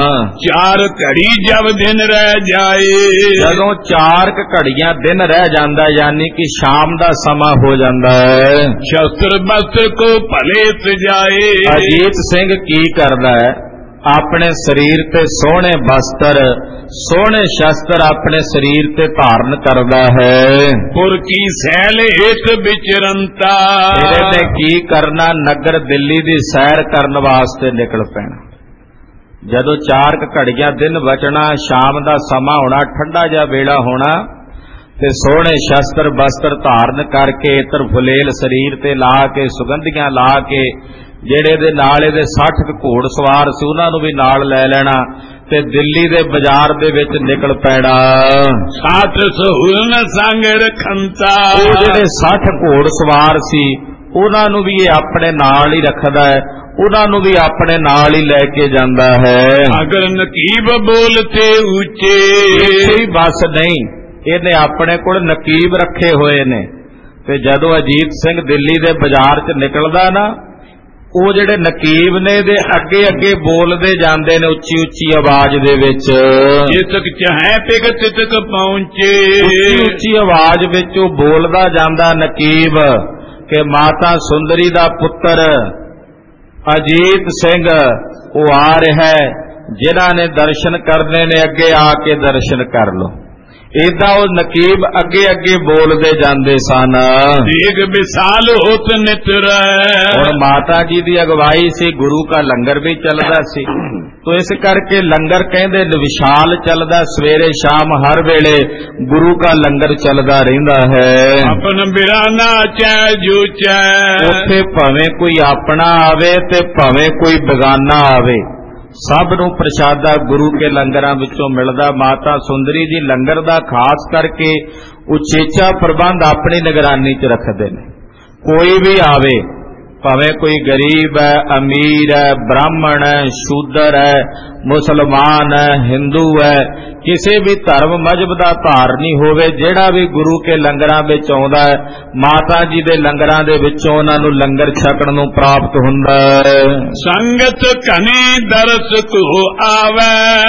ਚਾਰ ਘੜੀ ਜਬ ਦਿਨ ਰਹਿ ਜਾਏ, ਜਦੋਂ ਚਾਰ ਕ ਘੜੀਆਂ ਦਿਨ ਰਹਿ ਜਾਂਦਾ ਯਾਨੀ ਕਿ ਸ਼ਾਮ ਦਾ ਸਮਾਂ ਹੋ ਜਾਂਦਾ ਹੈ, ਸ਼ਸਤਰ ਬਸਤਰ ਕੋ ਭਲੇ ਸਜਾਏ। ਅਜੀਤ ਸਿੰਘ ਕੀ ਕਰਦਾ ਹੈ? ਆਪਣੇ ਸਰੀਰ ਤੇ ਸੋਹਣੇ ਬਸਤਰ ਸੋਹਣੇ ਸ਼ਸਤਰ ਆਪਣੇ ਸਰੀਰ ਤੇ ਧਾਰਨ ਕਰਦਾ ਹੈ। ਪੁਰ ਕੀ ਸੈਲ ਹੇਠ ਵਿਚਰੰਤਾ, ਇਹਦੇ ਤੇ ਕੀ ਕਰਨਾ? ਨਗਰ ਦਿੱਲੀ ਦੀ ਸੈਰ ਕਰਨ ਵਾਸਤੇ ਨਿਕਲ ਪੈਣਾ। ਜਦੋਂ ਚਾਰ ਕੁ ਘੜੀਆਂ ਦਿਨ ਬਚਣਾ, ਸ਼ਾਮ ਦਾ ਸਮਾਂ ਹੋਣਾ, ਠੰਡਾ ਜਿਹਾ ਵੇਲਾ ਹੋਣਾ, ਤੇ ਸੋਹਣੇ ਸ਼ਸਤਰ ਬਸਤਰ ਧਾਰਨ ਕਰਕੇ ਇਤਰ ਫੁਲੇਲ ਸਰੀਰ ਤੇ ਲਾ ਕੇ ਸੁਗੰਧੀਆਂ ਲਾ ਕੇ ਜਿਹੜੇ ਦੇ ਨਾਲ ਇਹਦੇ ਸੱਠ ਕੁ ਘੋੜ ਸਵਾਰ ਸੀ ਉਹਨਾਂ ਨੂੰ ਵੀ ਨਾਲ ਲੈ ਲੈਣਾ ਤੇ ਦਿੱਲੀ ਦੇ ਬਾਜ਼ਾਰ ਦੇ ਵਿੱਚ ਨਿਕਲ ਪੈਣਾ। ਸਾਥ ਸਹੂਲਨ ਸੰਗ ਰਖੰਤਾ, ਉਹ ਜਿਹੜੇ ਸੱਠ ਘੋੜ ਸਵਾਰ ਸੀ ਉਹਨਾਂ ਨੂੰ ਵੀ ਇਹ ਆਪਣੇ ਨਾਲ ਹੀ ਰੱਖਦਾ ਹੈ, ਉਹਨਾਂ ਨੂੰ ਵੀ ਆਪਣੇ ਨਾਲ ਹੀ ਲੈ ਕੇ ਜਾਂਦਾ ਹੈ। ਅਗਰ ਨਕੀਬ ਬੋਲਤੇ ਉੱਚੇ, ਇੱਥੇ ਬਸ ਨਹੀਂ, ਇਹਨੇ ਆਪਣੇ ਕੋਲ ਨਕੀਬ ਰੱਖੇ ਹੋਏ ਨੇ। ਤੇ ਜਦੋਂ ਅਜੀਤ ਸਿੰਘ ਦਿੱਲੀ ਦੇ ਬਾਜ਼ਾਰ 'ਚ ਨਿਕਲਦਾ ਨਾ, ਉਹ ਜਿਹੜੇ ਨਕੀਬ ਨੇ ਦੇ ਅੱਗੇ ਅੱਗੇ ਬੋਲਦੇ ਜਾਂਦੇ ਨੇ ਉੱਚੀ ਉੱਚੀ ਆਵਾਜ਼ ਦੇ ਵਿੱਚ। ਜਿਤਕ ਚਾਹੇ ਪਿਕ ਤਿਤਕ ਪਹੁੰਚੇ, ਉੱਚੀ ਉੱਚੀ ਆਵਾਜ਼ ਵਿੱਚ ਉਹ ਬੋਲਦਾ ਜਾਂਦਾ ਨਕੀਬ ਕਿ ਮਾਤਾ ਸੁੰਦਰੀ ਦਾ ਪੁੱਤਰ ਅਜੀਤ ਸਿੰਘ ਉਹ ਆ ਰਿਹਾ ਹੈ, ਜਿਨ੍ਹਾਂ ਨੇ ਦਰਸ਼ਨ ਕਰਨੇ ਨੇ ਅੱਗੇ ਆ ਕੇ ਦਰਸ਼ਨ ਕਰ ਲੋ। ਏਦਾਂ ਉਹ ਨਕੀਬ ਅੱਗੇ ਅੱਗੇ ਬੋਲਦੇ ਜਾਂਦੇ ਸਨ। ਦੇਗ ਵਿਸਾਲ ਹੋਤ ਨਿਤਰ, ਹੁਣ ਮਾਤਾ ਜੀ ਦੀ ਅਗਵਾਈ ਸੀ, ਗੁਰੂ ਕਾ ਲੰਗਰ ਵੀ ਚੱਲਦਾ ਸੀ। ਤੋ ਇਸ ਕਰਕੇ ਲੰਗਰ ਕਹਿੰਦੇ ਵਿਸ਼ਾਲ ਚੱਲਦਾ, ਸਵੇਰੇ ਸ਼ਾਮ ਹਰ ਵੇਲੇ ਗੁਰੂ ਕਾ ਲੰਗਰ ਚੱਲਦਾ ਰਹਿੰਦਾ ਹੈ। ਆਪਨ ਬਿਰਾਨਾ ਚੈ ਜੋ ਚੈ, ਉੱਥੇ ਭਾਵੇਂ ਕੋਈ ਆਪਣਾ ਆਵੇ ਤੇ ਭਾਵੇਂ ਕੋਈ ਬੇਗਾਨਾ ਆਵੇ, ਸਭ ਨੂੰ ਪ੍ਰਸ਼ਾਦਾ ਗੁਰੂ ਕੇ ਲੰਗਰਾਂ ਵਿੱਚੋਂ ਮਿਲਦਾ। ਮਾਤਾ ਸੁੰਦਰੀ ਜੀ ਲੰਗਰ ਦਾ ਖਾਸ ਕਰਕੇ ਉਚੇਚਾ ਪ੍ਰਬੰਧ ਆਪਣੀ ਨਿਗਰਾਨੀ 'ਚ ਰੱਖਦੇ ਨੇ। ਕੋਈ ਵੀ ਆਵੇ, ਭਾਵੇਂ ਕੋਈ ਗਰੀਬ ਹੈ, ਅਮੀਰ ਹੈ, ਬ੍ਰਾਹਮਣ ਹੈ, ਸ਼ੂਦਰ ਹੈ, ਮੁਸਲਮਾਨ ਹੈ, ਹਿੰਦੂ ਹੈ, ਕਿਸੇ ਵੀ ਧਰਮ ਮਜ਼ਹਬ ਦਾ ਧਾਰਨੀ ਹੋਵੇ, ਜਿਹੜਾ ਵੀ ਗੁਰੂ ਕੇ ਲੰਗਰਾਂ ਵਿੱਚ ਆਉਂਦਾ ਹੈ, ਮਾਤਾ ਜੀ ਦੇ ਲੰਗਰਾਂ ਦੇ ਵਿੱਚੋਂ ਉਹਨਾਂ ਨੂੰ ਲੰਗਰ ਛਕਣ ਨੂੰ ਪ੍ਰਾਪਤ ਹੁੰਦਾ ਹੈ। ਸੰਗਤ ਘਨੀ ਦਰਸ ਕੋ ਆਵੇ,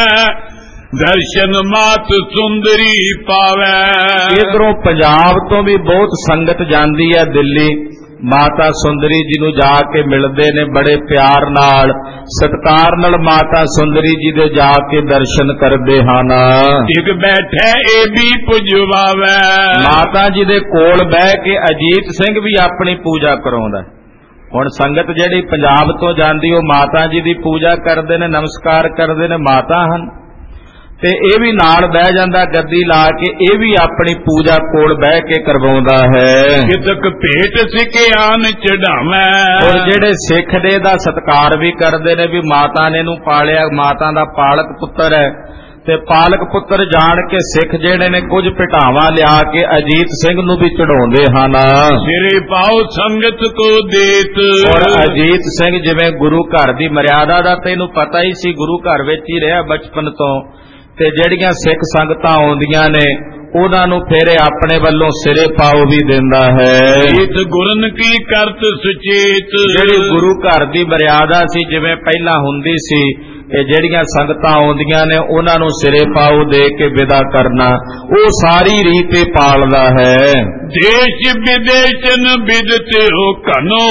ਦਰਸ਼ਨ ਮਾਤ ਸੁੰਦਰੀ ਪਾਵੇ। ਇਧਰੋਂ ਪੰਜਾਬ ਤੋਂ ਵੀ ਬਹੁਤ ਸੰਗਤ ਜਾਂਦੀ ਹੈ ਦਿੱਲੀ, ਮਾਤਾ ਸੁੰਦਰੀ ਜੀ ਨੂੰ ਜਾ ਕੇ ਮਿਲਦੇ ਨੇ, ਬੜੇ ਪਿਆਰ ਨਾਲ ਸਤਿਕਾਰ ਨਾਲ ਮਾਤਾ ਸੁੰਦਰੀ ਜੀ ਦੇ ਜਾ ਕੇ ਦਰਸ਼ਨ ਕਰਦੇ ਹਨ। ਇੱਕ ਬੈਠੇ ਇਹ ਵੀ ਪੁਜਵਾਵੇ, ਮਾਤਾ ਜੀ ਦੇ ਕੋਲ ਬਹਿ ਕੇ ਅਜੀਤ ਸਿੰਘ ਵੀ ਆਪਣੀ ਪੂਜਾ ਕਰਾਉਂਦਾ। ਹੁਣ ਸੰਗਤ ਜਿਹੜੀ ਪੰਜਾਬ ਤੋਂ ਜਾਂਦੀ ਉਹ ਮਾਤਾ ਜੀ ਦੀ ਪੂਜਾ ਕਰਦੇ ਨੇ, ਨਮਸਕਾਰ ਕਰਦੇ ਨੇ, ਮਾਤਾ ਹਨ, ਤੇ ਇਹ ਵੀ ਨਾਲ ਬਹਿ ਜਾਂਦਾ ਗੱਦੀ ਲਾ ਕੇ, ਇਹ ਵੀ ਆਪਣੀ ਪੂਜਾ ਕੋਲ ਬਹਿ ਕੇ ਕਰਵਾਉਂਦਾ ਹੈ। ਕਿਤਕ ਭੇਟ ਸਿਕਿਆਨ ਚੜਾਵੇਂ, ਔਰ ਜਿਹੜੇ ਸਿੱਖ ਨੇ ਦਾ ਸਤਿਕਾਰ ਵੀ ਕਰਦੇ ਨੇ ਵੀ ਮਾਤਾ ਨੇ ਨੂੰ ਪਾਲਿਆ, ਮਾਤਾ ਦਾ ਪਾਲਕ ਪੁੱਤਰ ਹੈ। ਤੇ ਪਾਲਕ ਪੁੱਤਰ ਜਾਣ ਕੇ ਸਿੱਖ ਜਿਹੜੇ ਨੇ ਕੁਝ ਭਟਾਵਾਂ ਲਿਆ ਕੇ ਅਜੀਤ ਸਿੰਘ ਨੂੰ ਵੀ ਚੜਾਉਂਦੇ ਹਨ। ਸਿਰੇ ਪਾਉ ਸੰਗਤ ਕੋ ਦੇਤ, ਔਰ ਅਜੀਤ ਸਿੰਘ ਜਿਵੇਂ ਗੁਰੂ ਘਰ ਦੀ ਮਰਿਆਦਾ ਦਾ ਤੈਨੂੰ ਪਤਾ ਹੀ ਸੀ, ਗੁਰੂ ਘਰ ਵਿੱਚ ਹੀ ਰਿਹਾ ਬਚਪਨ ਤੋਂ, ਤੇ ਜਿਹੜੀਆਂ ਸਿੱਖ ਸੰਗਤਾਂ ਆਉਂਦੀਆਂ ਨੇ ਉਹਨਾਂ ਨੂੰ ਫਿਰ ਆਪਣੇ ਵੱਲੋਂ ਸਿਰੇ ਪਾਉ ਵੀ ਦਿੰਦਾ ਹੈ। ਇਤ ਗੁਰਨ ਕੀ ਕਰਤ ਸੁਚੇਤ, ਜਿਹੜੀ ਗੁਰੂ ਘਰ ਦੀ ਮਰਿਆਦਾ ਸੀ ਜਿਵੇਂ ਪਹਿਲਾਂ ਹੁੰਦੀ ਸੀ, ਇਹ ਜਿਹੜੀਆਂ ਸੰਗਤਾਂ ਆਉਂਦੀਆਂ ਨੇ ਉਹਨਾਂ ਨੂੰ ਸਿਰੇ ਪਾਉ ਦੇ ਕੇ ਵਿਦਾ ਕਰਨਾ, ਉਹ ਸਾਰੀ ਰੀਤ ਪਾਲਦਾ ਹੈ। ਦੇਸ਼ ਵਿਦੇਸ਼ਨ ਵਿਦਤੇ ਹੋ ਕਨੋ,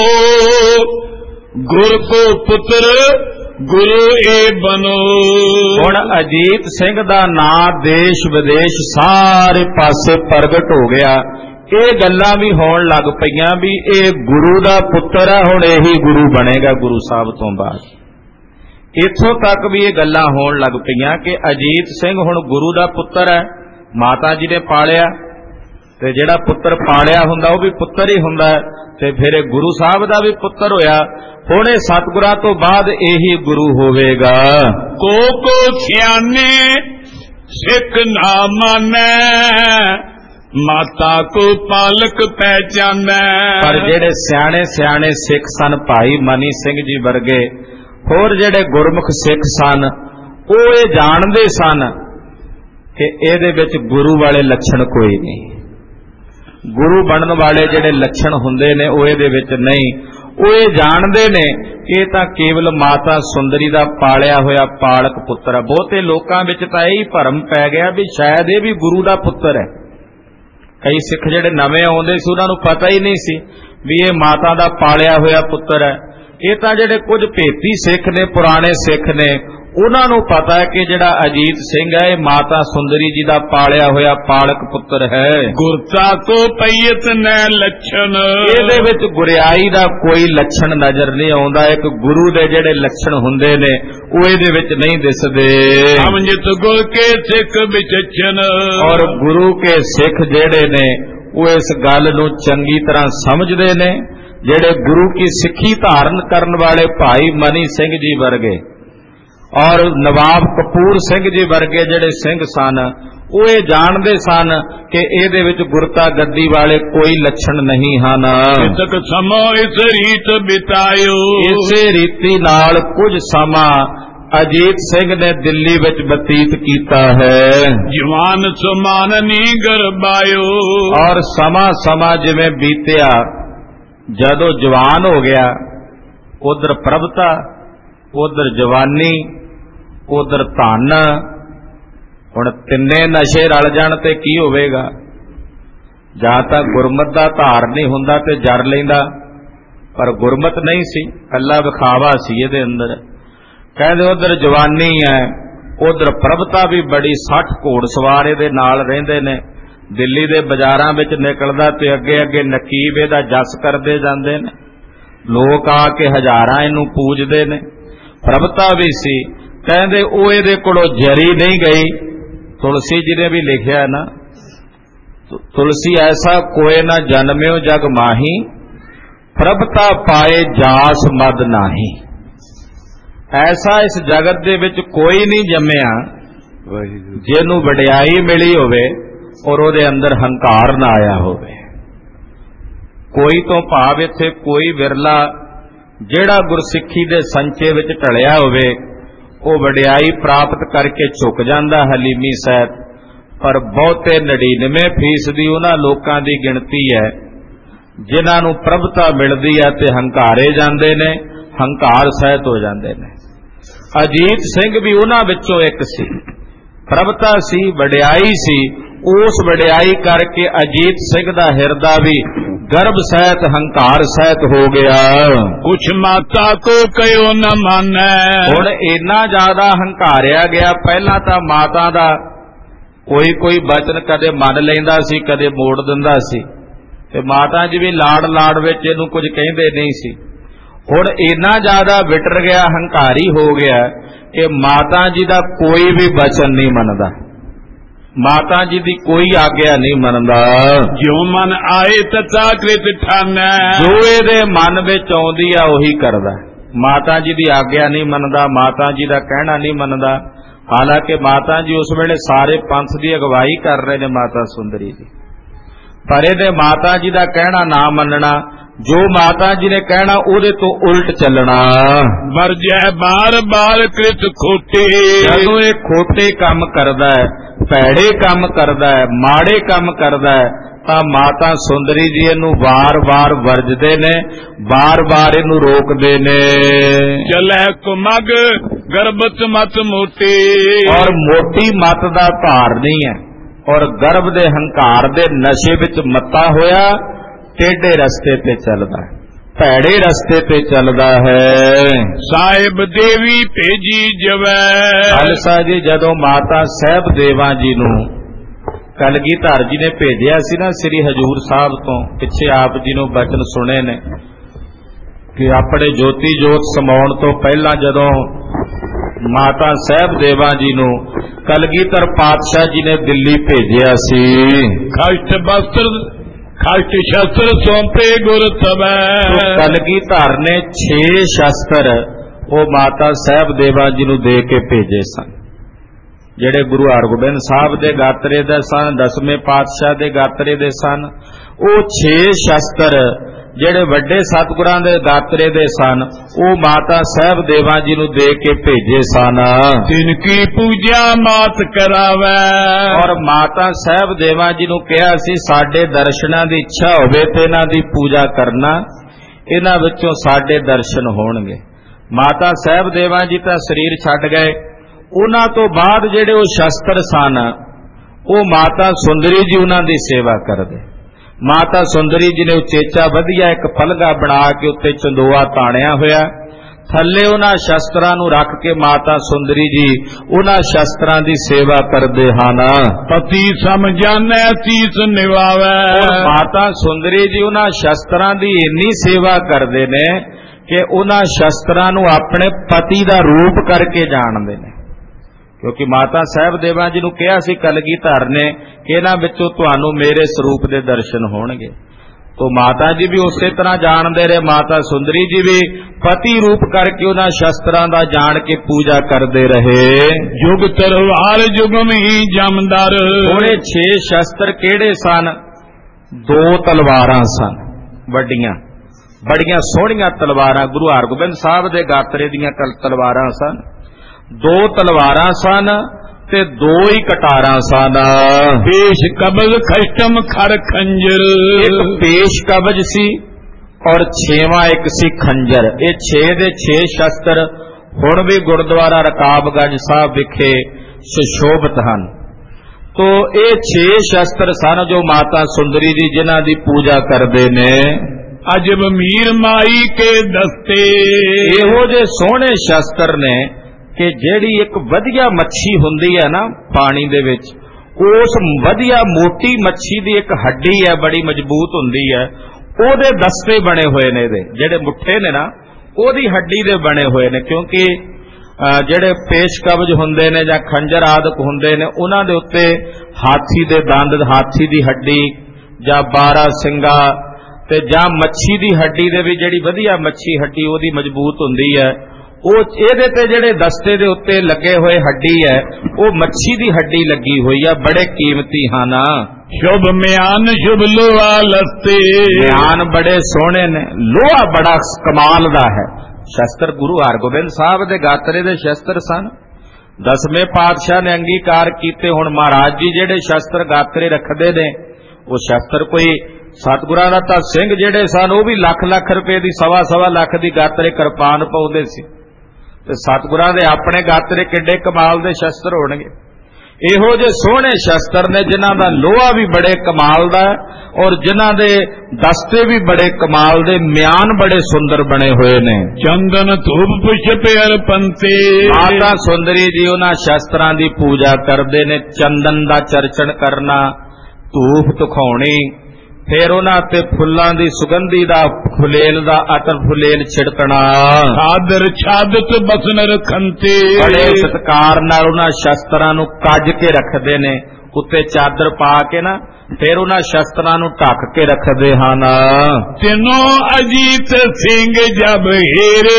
ਗੁਰ ਕੋ ਪੁੱਤਰ ਗੁਰੂ ਏ ਬਨੋ। ਹੁਣ ਅਜੀਤ ਸਿੰਘ ਦਾ ਨਾਂ ਦੇਸ਼ ਵਿਦੇਸ਼ ਸਾਰੇ ਪਾਸੇ ਪ੍ਰਗਟ ਹੋ ਗਿਆ। ਇਹ ਗੱਲਾਂ ਵੀ ਹੋਣ ਲੱਗ ਪਈਆਂ ਵੀ ਇਹ ਗੁਰੂ ਦਾ ਪੁੱਤਰ ਹੈ, ਹੁਣ ਇਹੀ ਗੁਰੂ ਬਣੇਗਾ ਗੁਰੂ ਸਾਹਿਬ ਤੋਂ ਬਾਅਦ। ਇੱਥੋਂ ਤੱਕ ਵੀ ਇਹ ਗੱਲਾਂ ਹੋਣ ਲੱਗ ਪਈਆਂ ਕਿ ਅਜੀਤ ਸਿੰਘ ਹੁਣ ਗੁਰੂ ਦਾ ਪੁੱਤਰ ਹੈ, ਮਾਤਾ ਜੀ ਨੇ ਪਾਲਿਆ, ਤੇ ਜਿਹੜਾ ਪੁੱਤਰ ਪਾਲਿਆ ਹੁੰਦਾ ਉਹ ਵੀ ਪੁੱਤਰ ਹੀ ਹੁੰਦਾ, ਤੇ ਫਿਰ ਇਹ ਗੁਰੂ ਸਾਹਿਬ ਦਾ ਵੀ ਪੁੱਤਰ ਹੋਇਆ। ਹੁਣ ਇਹ ਸਤਿਗੁਰਾਂ ਤੋਂ ਬਾਅਦ ਇਹੀ ਗੁਰੂ ਹੋਵੇਗਾ। ਕੋ ਕੋ ਸਿਆਣੇ ਸਿੱਖ ਨਾ ਮਾਨੈ, ਮਾਤਾ ਕੋ ਪਾਲਕ ਪਹਿਚਾਨੈ। ਪਰ ਜਿਹੜੇ ਸਿਆਣੇ ਸਿਆਣੇ ਸਿੱਖ ਸਨ, ਭਾਈ ਮਨੀ ਸਿੰਘ ਜੀ ਵਰਗੇ, ਹੋਰ ਜਿਹੜੇ ਗੁਰਮੁਖ ਸਿੱਖ ਸਨ, ਉਹ ਇਹ ਜਾਣਦੇ ਸਨ ਕਿ ਇਹਦੇ ਵਿੱਚ ਗੁਰੂ ਵਾਲੇ ਲੱਛਣ ਕੋਈ ਨਹੀਂ। ਗੁਰੂ ਬਣਨ ਵਾਲੇ ਜਿਹੜੇ ਲੱਛਣ ਹੁੰਦੇ ਨੇ ਉਹ ਇਹਦੇ ਵਿੱਚ ਨਹੀਂ। ਉਹ ਇਹ ਜਾਣਦੇ ਨੇ ਕਿ ਇਹ ਤਾਂ ਕੇਵਲ ਮਾਤਾ ਸੁੰਦਰੀ ਦਾ ਪਾਲਿਆ ਹੋਇਆ ਪਾਲਕ ਪੁੱਤਰ ਹੈ। ਬਹੁਤੇ ਲੋਕਾਂ ਵਿੱਚ ਤਾਂ ਇਹੀ ਭਰਮ ਪੈ ਗਿਆ ਵੀ ਸ਼ਾਇਦ ਇਹ ਵੀ ਗੁਰੂ ਦਾ ਪੁੱਤਰ ਹੈ। ਕਈ ਸਿੱਖ ਜਿਹੜੇ ਨਵੇਂ ਆਉਂਦੇ ਸੀ ਉਹਨਾਂ ਨੂੰ ਪਤਾ ਹੀ ਨਹੀਂ ਸੀ ਵੀ ਇਹ ਮਾਤਾ ਦਾ ਪਾਲਿਆ ਹੋਇਆ ਪੁੱਤਰ ਹੈ। ਇਹ ਤਾਂ ਜਿਹੜੇ ਕੁਝ ਭੇਤੀ ਸਿੱਖ ਨੇ, ਪੁਰਾਣੇ ਸਿੱਖ ਨੇ, ਉਹਨਾਂ ਨੂੰ ਪਤਾ ਹੈ ਕਿ ਜਿਹੜਾ ਅਜੀਤ ਸਿੰਘ ਹੈ ਇਹ ਮਾਤਾ ਸੁੰਦਰੀ ਜੀ ਦਾ ਪਾਲਿਆ ਹੋਇਆ ਪਾਲਕ ਪੁੱਤਰ ਹੈ। ਗੁਰਤਾ ਕੋ ਪਈਤ ਨੈ ਲੱਛਣ, ਇਹਦੇ ਵਿੱਚ ਗੁਰਿਆਈ ਦਾ ਕੋਈ ਲੱਛਣ ਨਜ਼ਰ ਨਹੀਂ ਆਉਂਦਾ। ਇੱਕ ਗੁਰੂ ਦੇ ਜਿਹੜੇ ਲੱਛਣ ਹੁੰਦੇ ਨੇ ਉਹ ਇਹਦੇ ਵਿੱਚ ਨਹੀਂ ਦਿਸਦੇ। ਸਮਝਿਤ ਗੁਰ ਕੇ ਸਿੱਖ ਵਿਚਛਣ, ਔਰ ਗੁਰੂ ਕੇ ਸਿੱਖ ਜਿਹੜੇ ਨੇ ਉਹ ਇਸ ਗੱਲ ਨੂੰ ਚੰਗੀ ਤਰ੍ਹਾਂ ਸਮਝਦੇ ਨੇ। ਜਿਹੜੇ ਗੁਰੂ ਕੀ ਸਿੱਖੀ ਧਾਰਨ ਕਰਨ ਵਾਲੇ ਭਾਈ ਮਨੀ ਸਿੰਘ ਜੀ ਵਰਗੇ ਔਰ ਨਵਾਬ ਕਪੂਰ ਸਿੰਘ ਜੀ ਵਰਗੇ ਜਿਹੜੇ ਸਿੰਘ ਸਨ ਉਹ ਇਹ ਜਾਣਦੇ ਸਨ ਕਿ ਇਹਦੇ ਵਿੱਚ ਗੁਰਤਾ ਗੱਦੀ ਵਾਲੇ ਕੋਈ ਲੱਛਣ ਨਹੀਂ ਹਨ। ਤੱਕ ਸਮੋ ਇਸ ਰੀਤ ਬਿਤਾਇਓ, ਇਸੇ ਰੀਤੀ ਨਾਲ ਕੁਝ ਸਮਾਂ ਅਜੀਤ ਸਿੰਘ ਨੇ ਦਿੱਲੀ ਵਿੱਚ ਬਤੀਤ ਕੀਤਾ ਹੈ। ਜਵਾਨ ਸਮਾਨ ਨੀ ਗਰਬਾਇਓ, ਔਰ ਸਮਾਂ ਸਮਾਂ ਜਿਵੇਂ ਬੀਤਿਆ, ਜਦੋਂ ਜਵਾਨ ਹੋ ਗਿਆ ਉਧਰ ਪ੍ਰਭਤਾ, ਉਧਰ ਜਵਾਨੀ, ਉਧਰ ਧਨ। ਹੁਣ ਤਿੰਨੇ ਨਸ਼ੇ ਰਲ ਜਾਣ ਤੇ ਕੀ ਹੋਵੇਗਾ? ਜਾਂ ਤਾਂ ਗੁਰਮਤ ਦਾ ਧਾਰ ਨਹੀਂ ਹੁੰਦਾ ਤੇ ਜਰ ਲੈਂਦਾ, ਪਰ ਗੁਰਮਤ ਨਹੀਂ ਸੀ, ਕੱਲਾ ਵਿਖਾਵਾ ਸੀ ਇਹਦੇ ਅੰਦਰ। ਕਹਿੰਦੇ ਉਧਰ ਜਵਾਨੀ ਹੈ, ਉਧਰ ਪ੍ਰਭਤਾ ਵੀ ਬੜੀ, ਸੱਠ ਘੋੜ ਸਵਾਰ ਇਹਦੇ ਨਾਲ ਰਹਿੰਦੇ ਨੇ। ਦਿੱਲੀ ਦੇ ਬਾਜ਼ਾਰਾਂ ਵਿੱਚ ਨਿਕਲਦਾ ਤੇ ਅੱਗੇ ਅੱਗੇ ਨਕੀਬ ਇਹਦਾ ਜਸ ਕਰਦੇ ਜਾਂਦੇ ਨੇ, ਲੋਕ ਆ ਕੇ ਹਜ਼ਾਰਾਂ ਇਹਨੂੰ ਪੂਜਦੇ ਨੇ। ਪ੍ਰਭਤਾ ਵੀ ਸੀ। ਕਹਿੰਦੇ ਉਹ ਇਹਦੇ ਕੋਲੋਂ ਜਰੀ ਨਹੀਂ ਗਈ। ਤੁਲਸੀ ਜੀ ਨੇ ਵੀ ਲਿਖਿਆ ਨਾ, ਤੁਲਸੀ ਐਸਾ ਕੋਏ ਨਾ ਜਨਮਿਓ ਜਗ ਮਾਹੀ, ਪ੍ਰਭਤਾ ਪਾਏ ਜਾਸ ਮਦ ਨਾਹੀ। ਐਸਾ ਇਸ ਜਗਤ ਦੇ ਵਿੱਚ ਕੋਈ ਨਹੀਂ ਜੰਮਿਆ ਜਿਹਨੂੰ ਵਡਿਆਈ ਮਿਲੀ ਹੋਵੇ ਔਰ ਉਹਦੇ ਅੰਦਰ ਹੰਕਾਰ ਨਾ ਆਇਆ ਹੋਵੇ। ਕੋਈ ਤੋਂ ਭਾਵ ਇੱਥੇ ਕੋਈ ਵਿਰਲਾ ਜਿਹੜਾ ਗੁਰਸਿੱਖੀ ਦੇ ਸੰਚੇ ਵਿੱਚ ਢਲਿਆ ਹੋਵੇ ਉਹ ਵਡਿਆਈ ਪ੍ਰਾਪਤ ਕਰਕੇ ਝੁਕ ਜਾਂਦਾ ਹਲੀਮੀ ਸਹਿਤ, ਪਰ ਬਹੁਤੇ ਨੜਿਨਵੇਂ ਫੀਸਦੀ ਉਹਨਾਂ ਲੋਕਾਂ ਦੀ ਗਿਣਤੀ ਹੈ ਜਿਨ੍ਹਾਂ ਨੂੰ ਪ੍ਰਭਤਾ ਮਿਲਦੀ ਹੈ ਤੇ ਹੰਕਾਰੇ ਜਾਂਦੇ ਨੇ, ਹੰਕਾਰ ਸਹਿਤ ਹੋ ਜਾਂਦੇ ਨੇ। ਅਜੀਤ ਸਿੰਘ ਵੀ ਉਹਨਾਂ ਵਿੱਚੋਂ ਇੱਕ ਸੀ। ਪ੍ਰਭਤਾ ਸੀ, ਵਡਿਆਈ ਸੀ। ਉਸ ਵਡਿਆਈ ਕਰਕੇ ਅਜੀਤ ਸਿੰਘ ਦਾ ਹਿਰਦਾ ਵੀ ਗਰਭ ਸਹਿਤ ਹੰਕਾਰ ਸਹਿਤ ਹੋ ਗਿਆ। ਕੁਛ ਮਾਤਾ ਕੋ ਕਹਿਓ ਨਾ ਮਾਨੈ, ਹੁਣ ਇੰਨਾ ਜ਼ਿਆਦਾ ਹੰਕਾਰਿਆ ਗਿਆ। ਪਹਿਲਾਂ ਤਾਂ ਮਾਤਾ ਦਾ ਕੋਈ ਕੋਈ ਬਚਨ ਕਦੇ ਮੰਨ ਲੈਂਦਾ ਸੀ, ਕਦੇ ਮੋੜ ਦਿੰਦਾ ਸੀ, ਤੇ ਮਾਤਾ ਜੀ ਵੀ ਲਾੜ ਲਾੜ ਵਿੱਚ ਇਹਨੂੰ ਕੁਝ ਕਹਿੰਦੇ ਨਹੀਂ ਸੀ। ਹੁਣ ਇੰਨਾ ਜ਼ਿਆਦਾ ਵਿਟਰ ਗਿਆ, ਹੰਕਾਰੀ ਹੋ ਗਿਆ ਕਿ ਮਾਤਾ ਜੀ ਦਾ ਕੋਈ ਵੀ ਬਚਨ ਨਹੀਂ ਮੰਨਦਾ, ਮਾਤਾ ਜੀ ਦੀ ਕੋਈ ਆਗਿਆ ਨਹੀਂ ਮੰਨਦਾ। ਜੋ ਮਨ ਆਏ ਤਥਾ ਕ੍ਰਿਤ ਠਾਨੈ, ਜੋ ਇਹਦੇ ਮਨ ਵਿੱਚ ਆਉਂਦੀ ਆ ਉਹੀ ਕਰਦਾ। ਮਾਤਾ ਜੀ ਦੀ ਆਗਿਆ ਨਹੀਂ ਮੰਨਦਾ, ਮਾਤਾ ਜੀ ਦਾ ਕਹਿਣਾ ਨਹੀਂ ਮੰਨਦਾ। ਹਾਲਾਂਕਿ ਮਾਤਾ ਜੀ ਉਸ ਵੇਲੇ ਸਾਰੇ ਪੰਥ ਦੀ ਅਗਵਾਈ ਕਰ ਰਹੇ ਨੇ, ਮਾਤਾ ਸੁੰਦਰੀ ਜੀ, ਪਰ ਇਹਦੇ ਮਾਤਾ ਜੀ ਦਾ ਕਹਿਣਾ ਨਾ ਮੰਨਣਾ, ਜੋ ਮਾਤਾ ਜੀ ਨੇ ਕਹਿਣਾ ਉਹਦੇ ਤੋਂ ਉਲਟ ਚੱਲਣਾ। ਵਰਜੈ ਬਾਰ ਬਾਰ ਕ੍ਰਿਤ ਖੋਟੇ, ਜਦੋਂ ਇਹ ਖੋਟੇ ਕੰਮ ਕਰਦਾ ਹੈ, ਭੈੜੇ ਕੰਮ ਕਰਦਾ ਹੈ, ਮਾੜੇ ਕੰਮ ਕਰਦਾ ਹੈ, ਤਾਂ ਮਾਤਾ ਸੁੰਦਰੀ ਜੀ ਇਹਨੂੰ ਵਾਰ-ਵਾਰ ਵਰਜਦੇ ਨੇ, ਵਾਰ-ਵਾਰ ਇਹਨੂੰ ਰੋਕਦੇ ਨੇ। ਚਲੈ ਕੁਮਗ ਗਰਭਤ ਮਤ ਮੋਟੀ, ਔਰ ਮੋਟੀ ਮਤ ਦਾ ਧਾਰ ਨਹੀਂ ਹੈ, ਔਰ ਗਰਭ ਦੇ ਹੰਕਾਰ ਦੇ ਨਸ਼ੇ ਵਿੱਚ ਮੱਤਾ ਹੋਇਆ ਟੇਢੇ ਰਸਤੇ ਤੇ ਚੱਲਦਾ ਹੈ, ਭੈੜੇ ਰਸਤੇ ਤੇ ਚੱਲਦਾ ਹੈ। ਸਾਹਿਬ ਦੇਵੀ ਭੇਜੀ ਜਵੈ, ਖਾਲਸਾ ਜੀ ਜਦੋਂ ਮਾਤਾ ਸਾਹਿਬ ਦੇਵਾਂ ਜੀ ਨੂੰ ਕਲਗੀਧਰ ਜੀ ਨੇ ਭੇਜਿਆ ਸੀ ਨਾ ਸ੍ਰੀ ਹਜੂਰ ਸਾਹਿਬ ਤੋਂ, ਪਿੱਛੇ ਆਪ ਜੀ ਨੂੰ ਬਚਨ ਸੁਣੇ ਨੇ ਕਿ ਆਪਣੇ ਜੋਤੀ ਜੋਤ ਸਮਾਉਣ ਤੋਂ ਪਹਿਲਾਂ ਜਦੋਂ ਮਾਤਾ ਸਾਹਿਬ ਦੇਵਾਂ ਜੀ ਨੂੰ ਕਲਗੀਧਰ ਪਾਤਸ਼ਾਹ ਜੀ ਨੇ ਦਿੱਲੀ ਭੇਜਿਆ ਸੀ, ਖਸ਼ਟ ਬਸਤਰ ਖਸ਼ਟ ਸ਼ਸਤਰ ਸੌਂਪੇ ਗੁਰ ਤਬੈ, ਕਲਗੀਧਰ ਨੇ ਛੇ ਸ਼ਸਤਰ ਉਹ ਮਾਤਾ ਸਾਹਿਬ ਦੇਵਾਂ ਜੀ ਨੂੰ ਦੇ ਕੇ ਭੇਜੇ ਸਨ, ਜਿਹੜੇ ਗੁਰੂ ਹਰਗੋਬਿੰਦ ਸਾਹਿਬ ਦੇ ਗਾਤਰੇ ਦੇ ਸਨ, ਦਸਵੇਂ ਪਾਤਸ਼ਾਹ ਦੇ ਗਾਤਰੇ ਦੇ ਸਨ। ਉਹ ਛੇ ਸ਼ਸਤਰ ਜਿਹੜੇ ਵੱਡੇ ਸਤਿਗੁਰਾਂ ਦੇ ਗਾਤਰੇ ਦੇ ਸਨ ਉਹ ਮਾਤਾ ਸਾਹਿਬ ਦੇਵਾਂ ਜੀ ਨੂੰ ਦੇ ਕੇ ਭੇਜੇ ਸਨ। ਤਿਨ ਕੀ ਪੂਜਾ ਮਾਤ ਕਰਾਵੈ, ਔਰ ਮਾਤਾ ਸਾਹਿਬ ਦੇਵਾਂ ਜੀ ਨੂੰ ਕਿਹਾ ਸੀ ਸਾਡੇ ਦਰਸ਼ਨਾਂ ਦੀ ਇੱਛਾ ਹੋਵੇ ਤੇ ਇਹਨਾਂ ਦੀ ਪੂਜਾ ਕਰਨਾ, ਇਹਨਾਂ ਵਿੱਚੋਂ ਸਾਡੇ ਦਰਸ਼ਨ ਹੋਣਗੇ। ਮਾਤਾ ਸਾਹਿਬ ਦੇਵਾਂ ਜੀ ਤਾਂ ਸਰੀਰ ਛੱਡ ਗਏ, ਉਹਨਾਂ ਤੋਂ ਬਾਅਦ ਜਿਹੜੇ ਉਹ ਸ਼ਸਤਰ ਸਨ ਉਹ ਮਾਤਾ ਸੁੰਦਰੀ ਜੀ ਉਹਨਾਂ ਦੀ ਸੇਵਾ ਕਰਦੇ। ਮਾਤਾ ਸੁੰਦਰੀ ਜੀ ਨੇ ਉਚੇਚਾ ਵਧੀਆ ਇੱਕ ਪਲਗਾ ਬਣਾ ਕੇ ਉੱਤੇ ਚੰਦੋਆ ਤਾਣਿਆ ਹੋਇਆ ਥੱਲੇ ਉਹਨਾਂ ਸ਼ਸਤਰਾਂ ਨੂੰ ਰੱਖ ਕੇ ਮਾਤਾ ਸੁੰਦਰੀ ਜੀ ਉਹਨਾਂ ਸ਼ਸਤਰਾਂ ਦੀ ਸੇਵਾ ਕਰਦੇ ਹਨ। ਪਤੀ ਸਮਝਾਨੈ ਤੀਸ ਨਿਵਾਵੈ। ਮਾਤਾ ਸੁੰਦਰੀ ਜੀ ਉਹਨਾਂ ਸ਼ਸਤਰਾਂ ਦੀ ਇੰਨੀ ਸੇਵਾ ਕਰਦੇ ਨੇ ਕਿ ਉਹਨਾਂ ਸ਼ਸਤਰਾਂ ਨੂੰ ਆਪਣੇ ਪਤੀ ਦਾ ਰੂਪ ਕਰਕੇ ਜਾਣਦੇ ਨੇ, ਕਿਉਂਕਿ ਮਾਤਾ ਸਾਹਿਬ ਦੇਵਾਂ ਜੀ ਨੂੰ ਕਿਹਾ ਸੀ ਕਲਗੀਧਰ ਨੇ ਕਿ ਇਹਨਾਂ ਵਿੱਚੋਂ ਤੁਹਾਨੂੰ ਮੇਰੇ ਸਰੂਪ ਦੇ ਦਰਸ਼ਨ ਹੋਣਗੇ। ਤੋ ਮਾਤਾ ਜੀ ਵੀ ਉਸੇ ਤਰ੍ਹਾਂ ਜਾਣਦੇ ਰਹੇ, ਮਾਤਾ ਸੁੰਦਰੀ ਜੀ ਵੀ ਪਤੀ ਰੂਪ ਕਰਕੇ ਉਹਨਾਂ ਸ਼ਸਤਰਾਂ ਦਾ ਜਾਣ ਕੇ ਪੂਜਾ ਕਰਦੇ ਰਹੇ। ਜੁਗ ਤਰਵਾਰ ਜੁਗਮ ਹੀ ਜਮਦਰ। ਉਹਨੇ ਛੇ ਸ਼ਸਤਰ ਕਿਹੜੇ ਸਨ? ਦੋ ਤਲਵਾਰਾਂ ਸਨ ਵੱਡੀਆਂ, ਬੜੀਆਂ ਸੋਹਣੀਆਂ ਤਲਵਾਰਾਂ, ਗੁਰੂ ਹਰਗੋਬਿੰਦ ਸਾਹਿਬ ਦੇ ਗਾਤਰੇ ਦੀਆਂ ਤਲਵਾਰਾਂ ਸਨ। ਦੋ ਤਲਵਾਰਾਂ ਸਨ ਤੇ ਦੋ ਹੀ ਕਟਾਰਾਂ ਸਨ। ਪੇਸ਼ ਕਬਜ਼ ਖਸ਼ਟਮ ਖਰ ਖੰਜਰ। ਇੱਕ ਪੇਸ਼ ਕਬਜ਼ ਸੀ ਔਰ ਛੇਵਾਂ ਇੱਕ ਸੀ ਖੰਜਰ। ਇਹ ਛੇ ਦੇ ਛੇ ਸ਼ਸਤਰ ਹੁਣ ਵੀ ਗੁਰਦੁਆਰਾ ਰਕਾਬਗੰਜ ਸਾਹਿਬ ਵਿਖੇ ਸੁਸ਼ੋਭਿਤ ਹਨ। ਤੋ ਇਹ ਛੇ ਸ਼ਸਤਰ ਸਨ ਜੋ ਮਾਤਾ ਸੁੰਦਰੀ ਜੀ ਜਿਨ੍ਹਾਂ ਦੀ ਪੂਜਾ ਕਰਦੇ ਨੇ। ਅਜਬ ਮੀਰ ਮਾਈ ਕੇ ਦਸਤੇ। ਇਹੋ ਜਿਹੇ ਸੋਹਣੇ ਸ਼ਸਤਰ ਨੇ ਕਿ ਜਿਹੜੀ ਇੱਕ ਵਧੀਆ ਮੱਛੀ ਹੁੰਦੀ ਹੈ ਨਾ ਪਾਣੀ ਦੇ ਵਿੱਚ, ਉਸ ਵਧੀਆ ਮੋਟੀ ਮੱਛੀ ਦੀ ਇੱਕ ਹੱਡੀ ਹੈ, ਬੜੀ ਮਜ਼ਬੂਤ ਹੁੰਦੀ ਹੈ, ਉਹਦੇ ਦਸਤੇ ਬਣੇ ਹੋਏ ਨੇ। ਇਹਦੇ ਜਿਹੜੇ ਮੁੱਠੇ ਨੇ ਨਾ ਉਹਦੀ ਹੱਡੀ ਦੇ ਬਣੇ ਹੋਏ ਨੇ, ਕਿਉਂਕਿ ਜਿਹੜੇ ਪੇਸ਼ ਕਬਜ਼ ਹੁੰਦੇ ਨੇ ਜਾਂ ਖੰਜਰ ਆਦਿਕ ਹੁੰਦੇ ਨੇ ਉਹਨਾਂ ਦੇ ਉੱਤੇ ਹਾਥੀ ਦੇ ਦੰਦ, ਹਾਥੀ ਦੀ ਹੱਡੀ ਜਾਂ ਬਾਰਾਂ ਸਿੰਘਾ ਤੇ ਜਾਂ ਮੱਛੀ ਦੀ ਹੱਡੀ ਦੇ ਵੀ ਜਿਹੜੀ ਵਧੀਆ ਮੱਛੀ ਹੱਡੀ ਉਹਦੀ ਮਜ਼ਬੂਤ ਹੁੰਦੀ ਹੈ, ਉਹ ਇਹਦੇ ਤੇ ਜਿਹੜੇ ਦਸਤੇ ਦੇ ਉੱਤੇ ਲੱਗੇ ਹੋਏ ਹੱਡੀ ਹੈ ਉਹ ਮੱਛੀ ਦੀ ਹੱਡੀ ਲੱਗੀ ਹੋਈ ਹੈ, ਬੜੇ ਕੀਮਤੀ ਹਨ। ਸ਼ੁਭ ਮਿਆਨ ਸ਼ੁਭ ਲੋਹਾ ਲਸਤੇ। ਮਿਆਨ ਬੜੇ ਸੋਹਣੇ ਨੇ, ਲੋਹਾ ਬੜਾ ਕਮਾਲ ਦਾ ਹੈ। ਸ਼ਸਤਰ ਗੁਰੂ ਹਰਗੋਬਿੰਦ ਸਾਹਿਬ ਦੇ ਗਾਤਰੇ ਦੇ ਸ਼ਸਤਰ ਸਨ। ਦਸਵੇਂ ਪਾਤਸ਼ਾਹ ਨੇ ਅੰਗੀਕਾਰ ਕੀਤੇ। ਹੁਣ ਮਹਾਰਾਜ ਜੀ ਜਿਹੜੇ ਸ਼ਸਤਰ ਗਾਤਰੇ ਰੱਖਦੇ ਨੇ ਉਹ ਸ਼ਸਤਰ ਕੋਈ ਸਤਿਗੁਰਾਂ ਦਾ ਤਾਂ ਸਿੰਘ ਜਿਹੜੇ ਸਨ ਉਹ ਵੀ ਲੱਖ ਲੱਖ ਰੁਪਏ ਦੀ, ਸਵਾ ਸਵਾ ਲੱਖ ਦੀ ਗਾਤਰੇ ਕਿਰਪਾਨ ਪਾਉਂਦੇ ਸੀ, ਤੇ ਸਤਿਗੁਰਾਂ ਦੇ ਆਪਣੇ ਗਾਤਰੇ ਕਿੱਡੇ ਕਮਾਲ ਦੇ ਸ਼ਸਤਰ ਹੋਣਗੇ। ਇਹੋ ਜਿਹੇ ਸੋਹਣੇ ਸ਼ਸਤਰ ਨੇ ਜਿਨ੍ਹਾਂ ਦਾ ਲੋਹਾ ਵੀ ਬੜੇ ਕਮਾਲ ਦਾ ਔਰ ਜਿਨ੍ਹਾਂ ਦੇ ਦਸਤੇ ਵੀ ਬੜੇ ਕਮਾਲ ਦੇ, ਮਿਆਨ ਬੜੇ ਸੁੰਦਰ ਬਣੇ ਹੋਏ ਨੇ। ਚੰਦਨ ਧੂਪ ਪੁਸ਼ਪ ਅਰਪੰਤੇ। ਮਾਤਾ ਸੁੰਦਰੀ ਜੀ ਉਹਨਾਂ ਸ਼ਸਤਰਾਂ ਦੀ ਪੂਜਾ ਕਰਦੇ ਨੇ। ਚੰਦਨ ਦਾ ਚਰਚਣ ਕਰਨਾ, ਧੂਪ ਦਿਖਾਉਣੀ, ਫਿਰ ਉਹਨਾਂ ਤੇ ਫੁੱਲਾਂ ਦੀ ਸੁਗੰਧੀ ਦਾ, ਫੁਲੇਲ ਦਾ, ਅਤਰ ਫੁਲੇਲ ਛਿੜਕਣਾ। ਆਦਰ ਛਾਦਤ ਬਸਨ ਰਖੰਤੇ। ਬੜੇ ਸਤਿਕਾਰ ਨਾਲ ਉਹਨਾਂ ਸ਼ਸਤਰਾਂ ਨੂੰ ਕੱਜ ਕੇ ਰੱਖਦੇ ਨੇ, ਉੱਤੇ ਚਾਦਰ ਪਾ ਕੇ ਨਾ, ਫਿਰ ਉਹਨਾਂ ਸ਼ਸਤਰਾਂ ਨੂੰ ਢੱਕ ਕੇ ਰੱਖਦੇ ਹਨ। ਤਿੰਨੋਂ ਅਜੀਤ ਸਿੰਘ ਜਬ ਹੀਰੇ,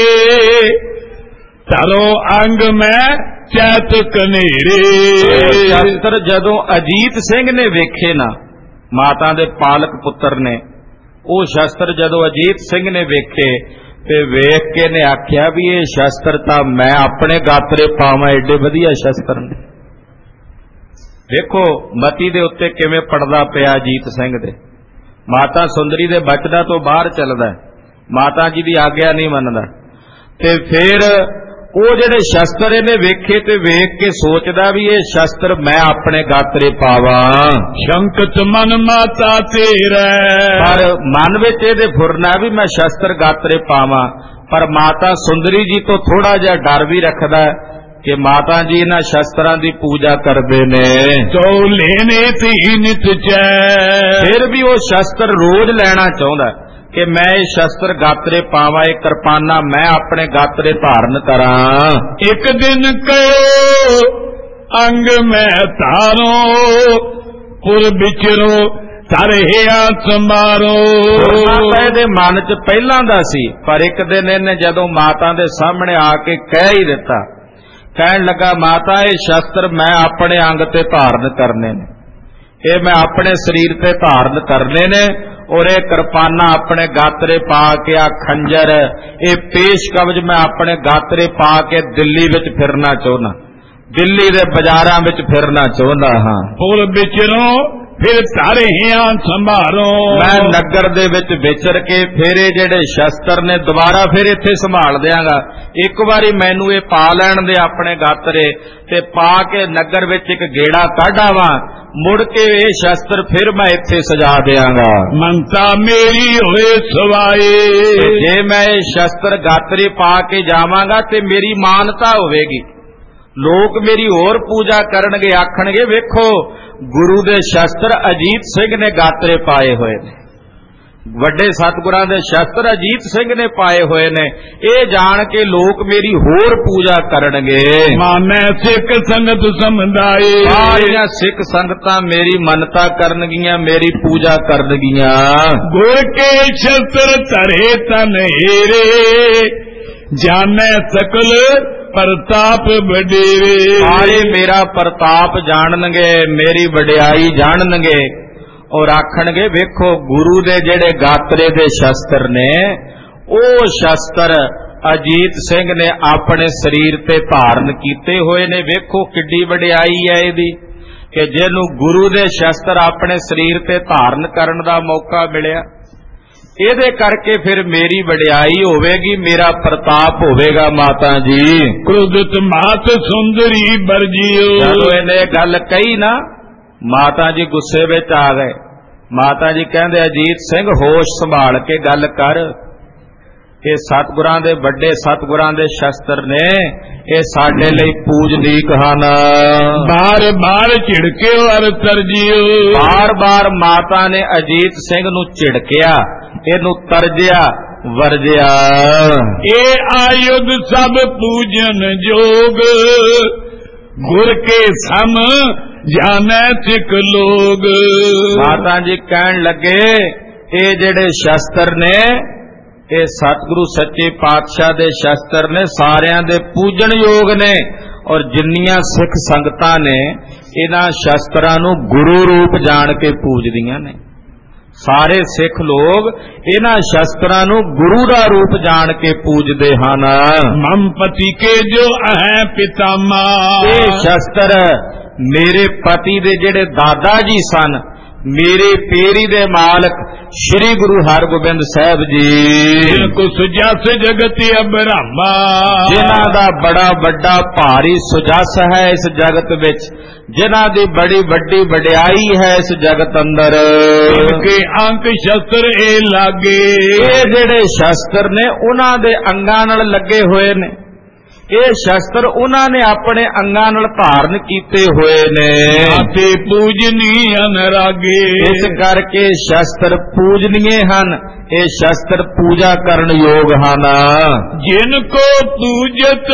ਤਰੋ ਅੰਗ ਮੈਂ ਚੈਤ ਕਨੇਰੇ। ਸ਼ਸਤਰ ਜਦੋਂ ਅਜੀਤ ਸਿੰਘ ਨੇ ਵੇਖੇ ਨਾ, ਮਾਤਾ ਦੇ ਪਾਲਕ ਪੁੱਤਰ ਨੇ, ਉਹ ਸ਼ਸਤਰ ਜਦੋਂ ਅਜੀਤ ਸਿੰਘ ਨੇ ਵੇਖੇ ਤੇ ਵੇਖ ਕੇ ਨੇ ਆਖਿਆ ਵੀ ਇਹ ਸ਼ਸਤਰ ਤਾਂ ਮੈਂ ਆਪਣੇ ਗਾਤਰੇ ਪਾਵਾਂ, ਏਡੇ ਵਧੀਆ ਸ਼ਸਤਰ ਨੇ। ਵੇਖੋ ਮਤੀ ਦੇ ਉੱਤੇ ਕਿਵੇਂ ਪੜਦਾ ਪਿਆ ਅਜੀਤ ਸਿੰਘ ਦੇ। ਮਾਤਾ ਸੁੰਦਰੀ ਦੇ ਬਚਨਾਂ ਤੋਂ ਬਾਹਰ ਚੱਲਦਾ, ਮਾਤਾ ਜੀ ਦੀ ਆਗਿਆ ਨਹੀਂ ਮੰਨਦਾ, ਤੇ ਫਿਰ ਉਹ ਜਿਹੜੇ ਸ਼ਸਤਰ ਇਹਨੇ ਵੇਖੇ ਤੇ ਵੇਖ ਕੇ ਸੋਚਦਾ ਵੀ ਇਹ ਸ਼ਸਤਰ ਮੈਂ ਆਪਣੇ ਗਾਤਰੇ ਪਾਵਾਂ। ਸ਼ੰਕਤ ਮਨ ਮਾਤਾ ਤੇਰਾ। ਪਰ ਮਨ ਵਿੱਚ ਇਹਦੇ ਫੁਰਨਾ ਵੀ ਮੈਂ ਸ਼ਸਤਰ ਗਾਤਰੇ ਪਾਵਾਂ, ਪਰ ਮਾਤਾ ਸੁੰਦਰੀ ਜੀ ਤੋਂ ਥੋੜਾ ਜਿਹਾ ਡਰ ਵੀ ਰੱਖਦਾ ਕਿ ਮਾਤਾ ਜੀ ਇਹਨਾਂ ਸ਼ਸਤਰਾਂ ਦੀ ਪੂਜਾ ਕਰਦੇ ਨੇ। ਤੋ ਲੈਨੇ ਤੀ ਨਿਤ ਚੈ। ਫਿਰ ਵੀ ਉਹ ਸ਼ਸਤਰ ਰੋਜ਼ ਲੈਣਾ ਚਾਹੁੰਦਾ ਕਿ ਮੈਂ ਇਹ ਸ਼ਸਤਰ ਗਾਤਰੇ ਪਾਵਾਂ, ਇਹ ਕਿਰਪਾਨਾਂ ਮੈਂ ਆਪਣੇ ਗਾਤਰੇ ਧਾਰਨ ਕਰਾਂ। ਇੱਕ ਦਿਨ ਕਹੋ ਅੰਗ ਮੈਂ ਧਾਰੋ, ਪੁਰ ਵਿਚਰੋ ਤਰਹਿਆ ਸੰਭਾਰੋ। ਇਹਦੇ ਮਨ ਚ ਪਹਿਲਾਂ ਦਾ ਸੀ, ਪਰ ਇੱਕ ਦਿਨ ਇਹਨੇ ਜਦੋਂ ਮਾਤਾ ਦੇ ਸਾਹਮਣੇ ਆ ਕੇ ਕਹਿ ਹੀ ਦਿੱਤਾ, ਕਹਿਣ ਲੱਗਾ ਮਾਤਾ ਇਹ ਸ਼ਸਤਰ ਮੈਂ ਆਪਣੇ ਅੰਗ ਤੇ ਧਾਰਨ ਕਰਨੇ ਨੇ, ਇਹ ਮੈਂ ਆਪਣੇ ਸਰੀਰ ਤੇ ਧਾਰਨ ਕਰਨੇ ਨੇ, ਔਰ ਇਹ ਕਿਰਪਾਨਾਂ ਆਪਣੇ ਗਾਤਰੇ ਪਾ ਕੇ, ਆ ਖੰਜਰ, ਇਹ ਪੇਸ਼ ਕਬਜ਼ ਮੈਂ ਆਪਣੇ ਗਾਤਰੇ ਪਾ ਕੇ ਦਿੱਲੀ ਵਿੱਚ ਫਿਰਨਾ ਚਾਹੁੰਦਾ, ਦਿੱਲੀ ਦੇ ਬਾਜ਼ਾਰਾਂ ਵਿੱਚ ਫਿਰਨਾ ਚਾਹੁੰਦਾ ਹਾਂ। ਪੁਰ ਵਿਚਰੋ फिर तारे हिया संभारो। मैं नगर दे विच विचर के फिर ये जेड़े शस्त्र ने दोबारा फिर इत्थे संभाल दियांगा। एक बारी मैनू ये पा लैण दे अपने गातरे ते पा के नगर विच एक गेड़ा काढ आवां, मुड़ के ये शस्त्र फिर मैं इत्थे सजा दियांगा। मनता मेरी होए सवाए, जे मैं ये शस्त्र गातरे पा के जावांगा ते मेरी मानता होवेगी, लोग मेरी होर पूजा करनगे, आखणगे वेखो गुरु दे शस्त्र अजीत सिंह ने गातरे पाए हुए ने, वड्डे सतगुरां दे शस्त्र अजीत सिंह ने पाए हुए ने, ये जान के लोग मेरी होर पूजा करनगे। माने सिख संगत समुदाय, सारियां सिख संगतां मेरी मनता करनगियां, मेरी पूजा करनगियां। गुर के शस्त्र धरे तन हेरे, जाने सकल प्रताप बडेरे। सारे मेरा प्रताप जाननगे, मेरी वडियाई जाननगे और आखणगे वेखो गुरु दे जेड़े गातरे दे शस्त्र ने, ओ शस्त्र अजीत सिंह ने अपने शरीर ते धारण कीते होए ने। वेखो किड्डी वडियाई है इहदी कि जिहनूं गुरु दे शस्त्र अपने शरीर ते धारण करन दा मौका मिलिया। ਇਹਦੇ करके फिर मेरी वडियाई होवेगी, मेरा प्रताप होवेगा। माता जी क्रोधित मात सुंदरी बरजियो, ਜਦੋਂ ਇਹਨੇ ਗੱਲ कही ना माता जी गुस्से विच आ गए। माता जी कहंदे अजीत सिंह होश संभाल के गल कर, ये सतगुरां दे वड्डे सतगुरां दे शस्त्र ने, ये साडे लई पूजनीक हन। बार बार झिड़के और तरजियो, बार बार माता ने अजीत सिंह नूं झिड़किया, इनू तरजिया वरजिया। ए आयुध सब पूजन जोग, गुर के सम जाने सिख लोग। माता जी कहन लगे ये जेड़े शस्त्र ने, ये सतगुरु सच्चे पातशाह दे शस्त्र ने, सारियां दे पूजन योग ने, और जिन्नियां सिख संगतां ने इन्हां शस्त्रां नूं गुरु रूप जान के पूजदियां ने। सारे सिख लोग इन्हां शस्त्रां नूं गुरु दा रूप जान के पूजदे हन। ममपति के जो है पितामा, ये शस्त्र मेरे पति दे जेड़े दादा जी सन, मेरे पेरी दे मालक श्री गुरु हरगोबिंद साहब जी, जिनको सुजस जगत अब्रह्मा, जिन्हां दा बड़ा बड़ा भारी सुजस है इस जगत विच, जिन्हां दी बड़ी बड़ी वडियाई है इस जगत अंदर। इनके अंक शस्त्र ए लागे, ये जेड़े शस्त्र ने उन्हां दे अंगां नाल लगे हुए ने, ये शस्त्र उन्होंने अपने अंगां नाल धारण कीते हुए ने। आते पूजनीय अनुरागे, इस करके शस्त्र पूजनीय हन, ये शस्त्र पूजा करन योग हन। जिनको पूजत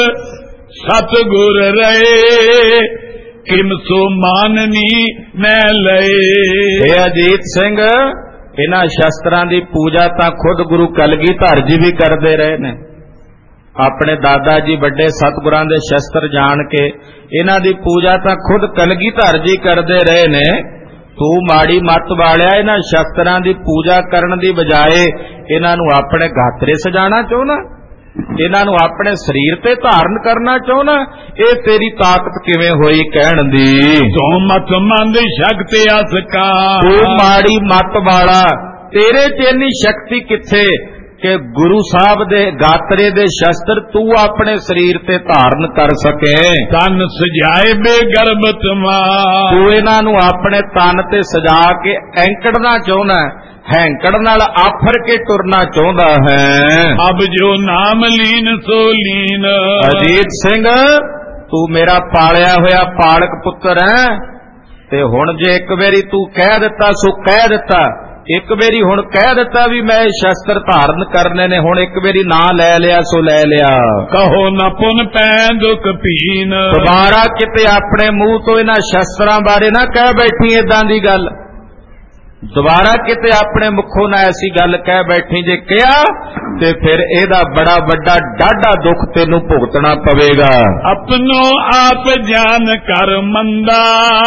सतगुर रहे, किम सो माननी मैं लए। हे अजीत सिंह, इन्हां शस्त्रां दी पूजा तां खुद गुरु कलगीधर जी भी करदे रहे ने। अपने दादा जी बड़े सतगुरां दे शस्त्र जान के इन्हां दी पूजा तां खुद कलगीधर जी करदे रहे ने। तू माड़ी मत वालिया, इन्हां शस्त्रां दी पूजा करन दी बजाए इन्हां नूं अपने गातरे सजाना चाहुंदा, इन्हां नूं अपने शरीर ते धारण करना चाहुंदा, ये तेरी ताकत किवें होई कहण दी। तू मत मंद शक्ति असका, तू माड़ी मत वाला, तेरे च इन्नी शक्ति किथे कि गुरु साहब दे गातरे दे शस्त्र तू अपने शरीर ते धारण कर सके। तन सजाए बेगर्भत मां, तू इन्हां नूं अपने तन ते सजा के एंकड़ना चाहुंदा, हैंकड़ नाल आफर के टुरना चाहुंदा है। अब जो नाम लीन सो लीन, अजीत सिंह तू मेरा पालिया होया पालक पुत्र है, ते हुण जे एक बारी तू कह दिता सो कह दिता, एक बारी हुण कह दिता भी मैं शस्त्र धारण करने ने, हुण एक बारी ना लै लिया सो लै लिया। कहो न पुन पै दुख पीन, दोबारा किते अपने मुंह तो इन्हां शस्त्रां बारे ना कह बैठी इदां दी गल, दोबारा किते अपने मुखों ना ऐसी गल कह बैठी, जे कहा ते फिर एदा बड़ा बड़ा डाढा दुख तेनू भुगतना पवेगा। अपनो आप जान कर मंदा,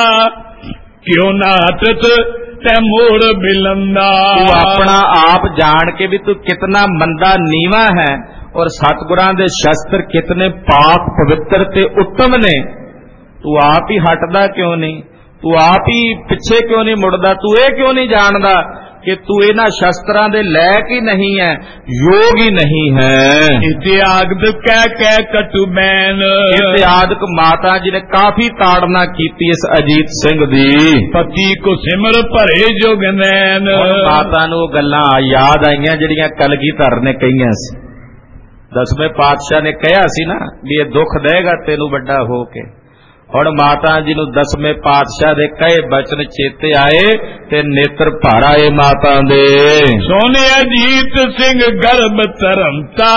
क्यों ना हटत ते मोड़ बिलंदा। तू अपना आप जान के भी तू कितना मंदा नीवा है, और सतगुरां दे शस्त्र कितने पाक पवित्र ते उत्तम ने, तू आप ही हटदा क्यों नहीं। ਤੂੰ ਆਪ ਹੀ ਪਿੱਛੇ ਕਿਉਂ ਨਹੀਂ ਮੁੜਦਾ? ਤੂੰ ਇਹ ਕਿਉਂ ਨਹੀਂ ਜਾਣਦਾ ਕਿ ਤੂੰ ਇਹਨਾਂ ਸ਼ਸਤਰਾਂ ਦੇ ਲਾਇਕ ਹੀ ਨਹੀਂ ਹੈ, ਯੋਗ ਹੀ ਨਹੀਂ ਹੈ। ਇਤਿਆਗਦ ਕਹਿ ਕਹਿ ਕਟੂ ਬੈਨ, ਇਤਿਆਦਕ ਮਾਤਾ ਜੀ ਨੇ ਕਾਫੀ ਤਾੜਨਾ ਕੀਤੀ ਇਸ ਅਜੀਤ ਸਿੰਘ ਦੀ। ਪਤੀ ਕੋ ਸਿਮਰ ਭਰੇ ਜੋਗਨੈਨ, ਮਾਤਾ ਨੂੰ ਗੱਲਾਂ ਯਾਦ ਆਈਆਂ ਜਿਹੜੀਆਂ ਕਲਗੀਧਰ ਨੇ ਕਹੀਆਂ ਸੀ। ਦਸਵੇਂ ਪਾਤਸ਼ਾਹ ਨੇ ਕਿਹਾ ਸੀ ਨਾ ਵੀ ਇਹ ਦੁੱਖ ਦੇਗਾ ਤੈਨੂੰ ਵੱਡਾ ਹੋ ਕੇ। ਹੁਣ ਮਾਤਾ ਜੀ ਨੂੰ ਦਸਵੇਂ ਪਾਤਸ਼ਾਹ ਦੇ ਕਹੇ ਬਚਨ ਚੇਤੇ ਆਏ ਤੇ ਨੇਤਰ ਭਰ ਆਏ ਮਾਤਾ ਦੇ। ਸੋਨੇ ਅਜੀਤ ਸਿੰਘ ਗਰਭ ਧਰਮਤਾ,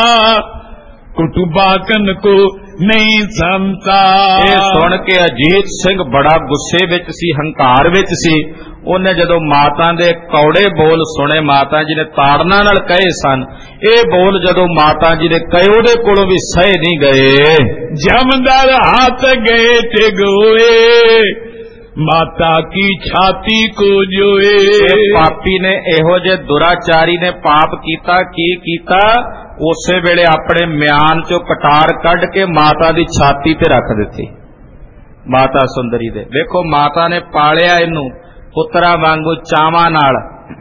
ਕੁਟੁਬਾਕਨ ਕੋ ਨਹੀਂ ਸੰਤਾ। ਇਹ ਸੁਣ ਕੇ ਅਜੀਤ ਸਿੰਘ ਬੜਾ ਗੁੱਸੇ ਵਿੱਚ ਸੀ, ਹੰਕਾਰ ਵਿੱਚ ਸੀ। ਉਹਨੇ ਜਦੋਂ ਮਾਤਾ ਦੇ ਕੌੜੇ ਬੋਲ ਸੁਣੇ, ਮਾਤਾ ਜੀ ਨੇ ਤਾੜਨਾ ਨਾਲ ਕਹੇ ਸਨ, ਇਹ ਬੋਲ ਜਦੋਂ ਮਾਤਾ ਜੀ ਨੇ ਕਹੇ ਉਹਦੇ ਕੋਲੋਂ ਵੀ ਸਹੇ ਨਹੀਂ ਗਏ। ਜਮਦਰ ਹੱਥ ਗਏ ਤੇ ਗੋਏ, ਮਾਤਾ ਕੀ ਛਾਤੀ ਕੋ ਜੋਏ। ਪਾਪੀ ਨੇ ਇਹੋ ਜਿਹੇ ਦੁਰਾਚਾਰੀ ਨੇ ਪਾਪ ਕੀਤਾ, ਕੀ ਕੀਤਾ? ਉਸੇ ਵੇਲੇ ਆਪਣੇ ਮਿਆਨ ਚੋਂ ਕਟਾਰ ਕੱਢ ਕੇ ਮਾਤਾ ਦੀ ਛਾਤੀ ਤੇ ਰੱਖ ਦਿੱਤੀ, ਮਾਤਾ ਸੁੰਦਰੀ ਦੇ। ਵੇਖੋ ਮਾਤਾ ਨੇ ਪਾਲਿਆ ਇਹਨੂੰ ਪੁੱਤਰਾਂ ਵਾਂਗੂ ਚਾਵਾਂ ਨਾਲ,